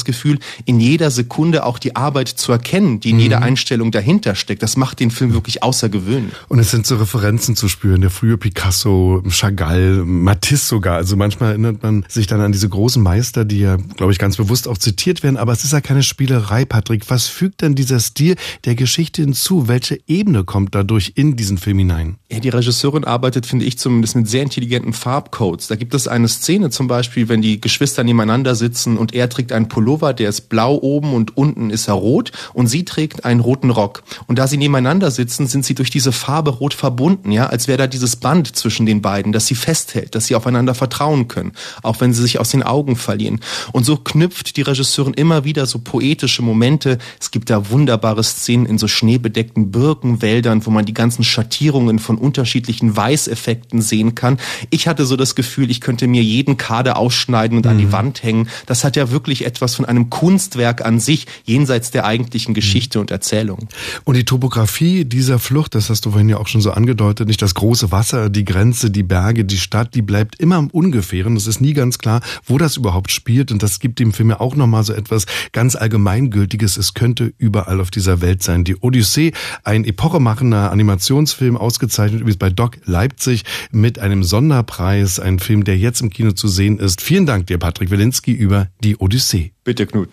Gefühl, in jeder Sekunde auch die Arbeit zu erkennen, die in jeder Einstellung dahinter steckt. Das macht den Film wirklich außergewöhnlich. Und es sind so Referenzen zu spüren, der frühe Picasso, Chagall, Matisse sogar. Also manchmal erinnert man sich dann an diese großen Meister, die ja, glaube ich, ganz bewusst auch zitiert werden. Aber es ist ja keine Spielerei, Patrick. Was fügt denn dieser Stil der Geschichte hinzu? Welche Ebene kommt dadurch in diesen Film hinein? Ja, die Regisseurin arbeitet, finde ich zumindest, mit sehr intelligenten Farbcodes. Da gibt es eine Szene zum Beispiel, wenn die Geschwister nebeneinander sitzen und er trägt einen Pullover, der ist blau oben und unten ist er rot und sie trägt einen roten Rock. Und da sie nebeneinander sitzen, sind sie durch diese Farbe rot verbunden, ja, als wäre da dieses Band zwischen den beiden, das sie festhält, dass sie aufeinander vertrauen können, auch wenn sie sich aus den Augen verlieren. Und so knüpft die Regisseurin immer wieder so poetische Momente. Es gibt da wunderbare Szenen in so schneebedeckten Birkenwäldern, wo man die ganzen Schattierungen von unterschiedlichen Weißeffekten sehen kann. Ich hatte so das Gefühl, ich könnte mir jeden Kader ausschneiden und an die Wand hängen. Das hat ja wirklich etwas von einem Kunstwerk an sich, jenseits der eigentlichen Geschichte und Erzählung. Und die Topografie dieser Flucht, das hast du vorhin ja auch schon so angedeutet, nicht das große Wasser, die Grenze, die Berge, die Stadt, die bleibt immer im Ungefähren. Es ist nie ganz klar, wo das überhaupt spielt. Und das gibt dem Film ja auch nochmal so etwas ganz Allgemeingültiges. Es könnte überall auf dieser Welt sein. Die Odyssee, ein epochemachender Animationsfilm, ausgezeichnet übrigens bei Doc Leipzig mit einem Sonderpreis. Ein Film, der jetzt im Kino zu sehen ist. Vielen Dank dir, Patrick Wilinski, über die Odyssee. Bitte, Knut.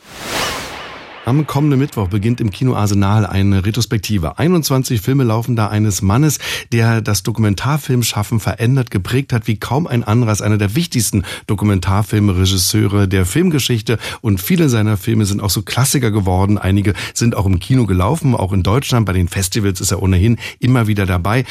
Am kommenden Mittwoch beginnt im Kino Arsenal eine Retrospektive. 21 Filme laufen da eines Mannes, der das Dokumentarfilmschaffen verändert, geprägt hat wie kaum ein anderer. Ist einer der wichtigsten Dokumentarfilmregisseure der Filmgeschichte und viele seiner Filme sind auch so Klassiker geworden. Einige sind auch im Kino gelaufen, auch in Deutschland. Bei den Festivals ist er ohnehin immer wieder dabei.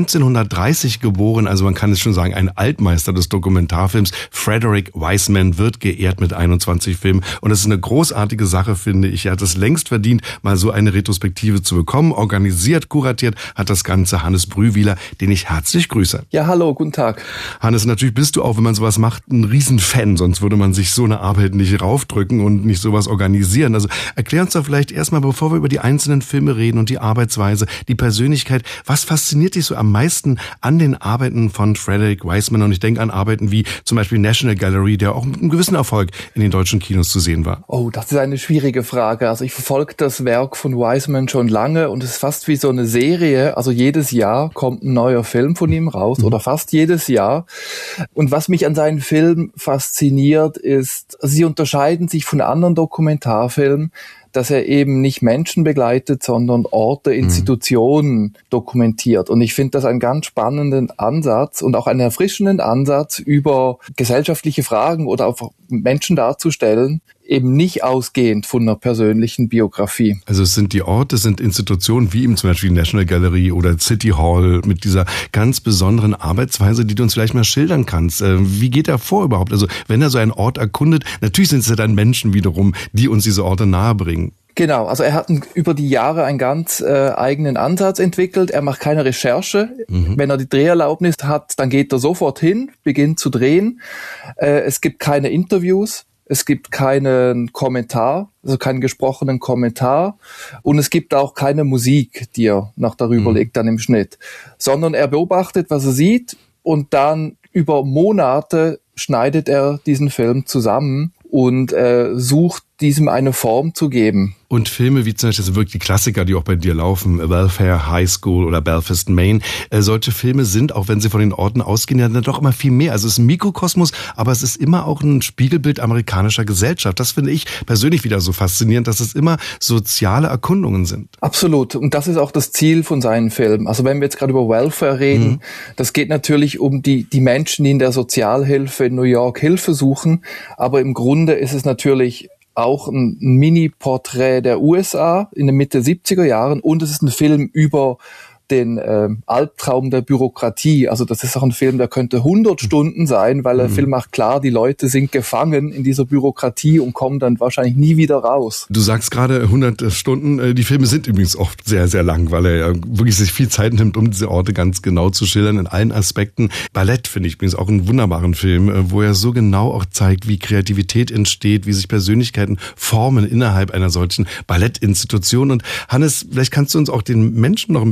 1930 geboren, also man kann es schon sagen, ein Altmeister des Dokumentarfilms. Frederick Wiseman wird geehrt mit 21 Filmen und das ist eine großartige Sache, finde ich. Er hat es längst verdient, mal so eine Retrospektive zu bekommen. Organisiert, kuratiert hat das Ganze Hannes Brühwiler, den ich herzlich grüße. Ja, hallo, guten Tag. Hannes, natürlich bist du auch, wenn man sowas macht, ein Riesenfan. Sonst würde man sich so eine Arbeit nicht raufdrücken und nicht sowas organisieren. Also erklär uns doch vielleicht erstmal, bevor wir über die einzelnen Filme reden und die Arbeitsweise, die Persönlichkeit, was fasziniert dich so am meisten an den Arbeiten von Frederick Wiseman? Und ich denke an Arbeiten wie zum Beispiel National Gallery, der auch mit einem gewissen Erfolg in den deutschen Kinos zu sehen war. Oh, das ist eine schwierige Frage. Also ich verfolge das Werk von Wiseman schon lange und es ist fast wie so eine Serie. Also jedes Jahr kommt ein neuer Film von ihm raus oder fast jedes Jahr. Und was mich an seinen Filmen fasziniert ist, also sie unterscheiden sich von anderen Dokumentarfilmen, dass er eben nicht Menschen begleitet, sondern Orte, Institutionen dokumentiert. Und ich finde das einen ganz spannenden Ansatz und auch einen erfrischenden Ansatz, über gesellschaftliche Fragen oder auch Menschen darzustellen, eben nicht ausgehend von einer persönlichen Biografie. Also es sind die Orte, es sind Institutionen wie eben zum Beispiel National Gallery oder City Hall mit dieser ganz besonderen Arbeitsweise, die du uns vielleicht mal schildern kannst. Wie geht er vor überhaupt? Also wenn er so einen Ort erkundet, natürlich sind es ja dann Menschen wiederum, die uns diese Orte nahebringen. Genau, also er hat über die Jahre einen ganz eigenen Ansatz entwickelt. Er macht keine Recherche. Wenn er die Dreherlaubnis hat, dann geht er sofort hin, beginnt zu drehen. Es gibt keine Interviews. Es gibt keinen Kommentar, also keinen gesprochenen Kommentar und es gibt auch keine Musik, die er noch darüber legt dann im Schnitt, sondern er beobachtet, was er sieht und dann über Monate schneidet er diesen Film zusammen und sucht diesem eine Form zu geben. Und Filme wie zum Beispiel, das sind wirklich die Klassiker, die auch bei dir laufen, Welfare, High School oder Belfast, Maine. Solche Filme sind, auch wenn sie von den Orten ausgehen, ja dann doch immer viel mehr. Also es ist ein Mikrokosmos, aber es ist immer auch ein Spiegelbild amerikanischer Gesellschaft. Das finde ich persönlich wieder so faszinierend, dass es immer soziale Erkundungen sind. Absolut. Und das ist auch das Ziel von seinen Filmen. Also wenn wir jetzt gerade über Welfare reden, das geht natürlich um die Menschen, die in der Sozialhilfe in New York Hilfe suchen. Aber im Grunde ist es natürlich auch ein Mini-Porträt der USA in den Mitte 70er Jahren und es ist ein Film über den Albtraum der Bürokratie. Also das ist auch ein Film, der könnte 100 Stunden sein, weil der Film macht klar, die Leute sind gefangen in dieser Bürokratie und kommen dann wahrscheinlich nie wieder raus. Du sagst gerade 100 Stunden. Die Filme sind übrigens oft sehr, sehr lang, weil er ja wirklich sich viel Zeit nimmt, um diese Orte ganz genau zu schildern in allen Aspekten. Ballett finde ich übrigens auch einen wunderbaren Film, wo er so genau auch zeigt, wie Kreativität entsteht, wie sich Persönlichkeiten formen innerhalb einer solchen Ballettinstitution. Und Hannes, vielleicht kannst du uns auch den Menschen noch ein bisschen schildern,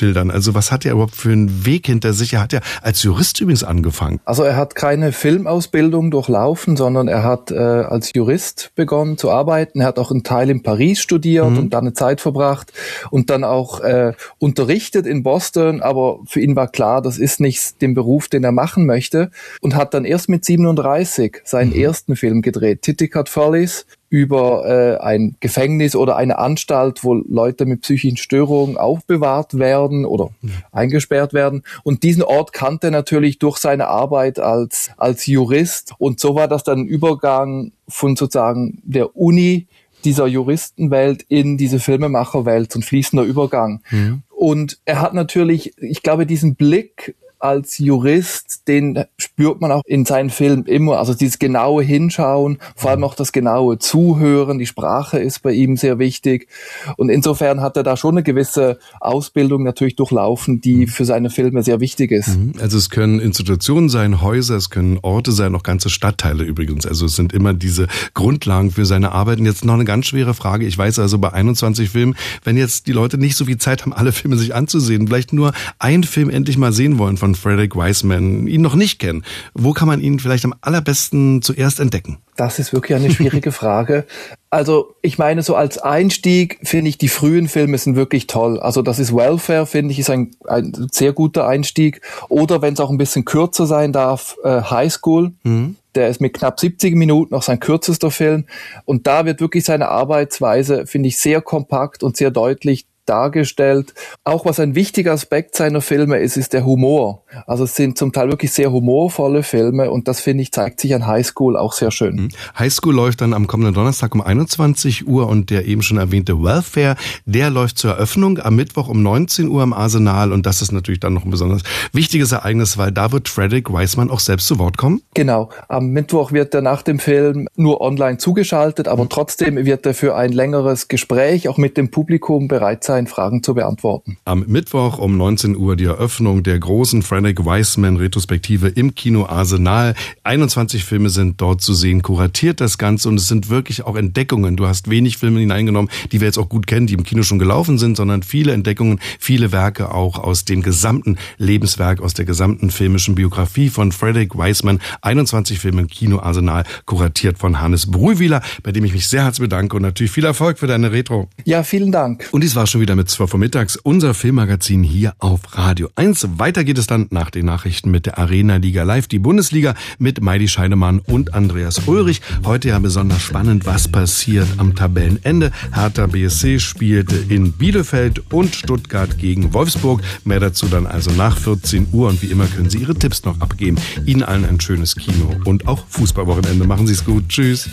schildern? Also was hat er überhaupt für einen Weg hinter sich? Er hat ja als Jurist übrigens angefangen. Also er hat keine Filmausbildung durchlaufen, sondern er hat als Jurist begonnen zu arbeiten. Er hat auch einen Teil in Paris studiert und dann eine Zeit verbracht und dann auch unterrichtet in Boston. Aber für ihn war klar, das ist nicht den Beruf, den er machen möchte. Und hat dann erst mit 37 seinen ersten Film gedreht, Titicut Follies, über ein Gefängnis oder eine Anstalt, wo Leute mit psychischen Störungen aufbewahrt werden oder eingesperrt werden. Und diesen Ort kannte er natürlich durch seine Arbeit als Jurist. Und so war das dann ein Übergang von sozusagen der Uni, dieser Juristenwelt in diese Filmemacherwelt, so ein fließender Übergang. Und er hat natürlich, ich glaube, diesen Blick als Jurist, den spürt man auch in seinen Filmen immer. Also dieses genaue Hinschauen, vor allem auch das genaue Zuhören, die Sprache ist bei ihm sehr wichtig. Und insofern hat er da schon eine gewisse Ausbildung natürlich durchlaufen, die für seine Filme sehr wichtig ist. Also es können Institutionen sein, Häuser, es können Orte sein, auch ganze Stadtteile übrigens. Also es sind immer diese Grundlagen für seine Arbeit. Und jetzt noch eine ganz schwere Frage. Ich weiß also bei 21 Filmen, wenn jetzt die Leute nicht so viel Zeit haben, alle Filme sich anzusehen, vielleicht nur einen Film endlich mal sehen wollen von Frederick Wiseman, ihn noch nicht kennen. Wo kann man ihn vielleicht am allerbesten zuerst entdecken? Das ist wirklich eine schwierige Frage. Also ich meine, so als Einstieg finde ich, die frühen Filme sind wirklich toll. Also das ist Welfare, finde ich, ist ein sehr guter Einstieg. Oder wenn es auch ein bisschen kürzer sein darf, High School. Der ist mit knapp 70 Minuten noch sein kürzester Film. Und da wird wirklich seine Arbeitsweise, finde ich, sehr kompakt und sehr deutlich dargestellt. Auch was ein wichtiger Aspekt seiner Filme ist der Humor. Also es sind zum Teil wirklich sehr humorvolle Filme und das, finde ich, zeigt sich an High School auch sehr schön. High School läuft dann am kommenden Donnerstag um 21 Uhr und der eben schon erwähnte Welfare, der läuft zur Eröffnung am Mittwoch um 19 Uhr im Arsenal und das ist natürlich dann noch ein besonders wichtiges Ereignis, weil da wird Frederick Wiseman auch selbst zu Wort kommen. Genau. Am Mittwoch wird er nach dem Film nur online zugeschaltet, aber trotzdem wird er für ein längeres Gespräch auch mit dem Publikum bereit sein, Fragen zu beantworten. Am Mittwoch um 19 Uhr die Eröffnung der großen Frederick Wiseman-Retrospektive im Kino Arsenal. 21 Filme sind dort zu sehen, kuratiert das Ganze und es sind wirklich auch Entdeckungen. Du hast wenig Filme hineingenommen, die wir jetzt auch gut kennen, die im Kino schon gelaufen sind, sondern viele Entdeckungen, viele Werke auch aus dem gesamten Lebenswerk, aus der gesamten filmischen Biografie von Frederick Wiseman. 21 Filme im Kino Arsenal, kuratiert von Hannes Brühwiler, bei dem ich mich sehr herzlich bedanke und natürlich viel Erfolg für deine Retro. Ja, vielen Dank. Und dies war schon wieder mit 12 Uhr mittags unser Filmmagazin hier auf Radio 1. Weiter geht es dann nach den Nachrichten mit der Arena Liga Live, die Bundesliga mit Maidi Scheidemann und Andreas Ulrich. Heute ja besonders spannend, was passiert am Tabellenende. Hertha BSC spielte in Bielefeld und Stuttgart gegen Wolfsburg. Mehr dazu dann also nach 14 Uhr und wie immer können Sie Ihre Tipps noch abgeben. Ihnen allen ein schönes Kino und auch Fußballwochenende. Machen Sie es gut. Tschüss.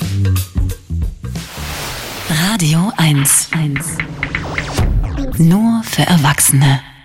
Radio 1. Nur für Erwachsene.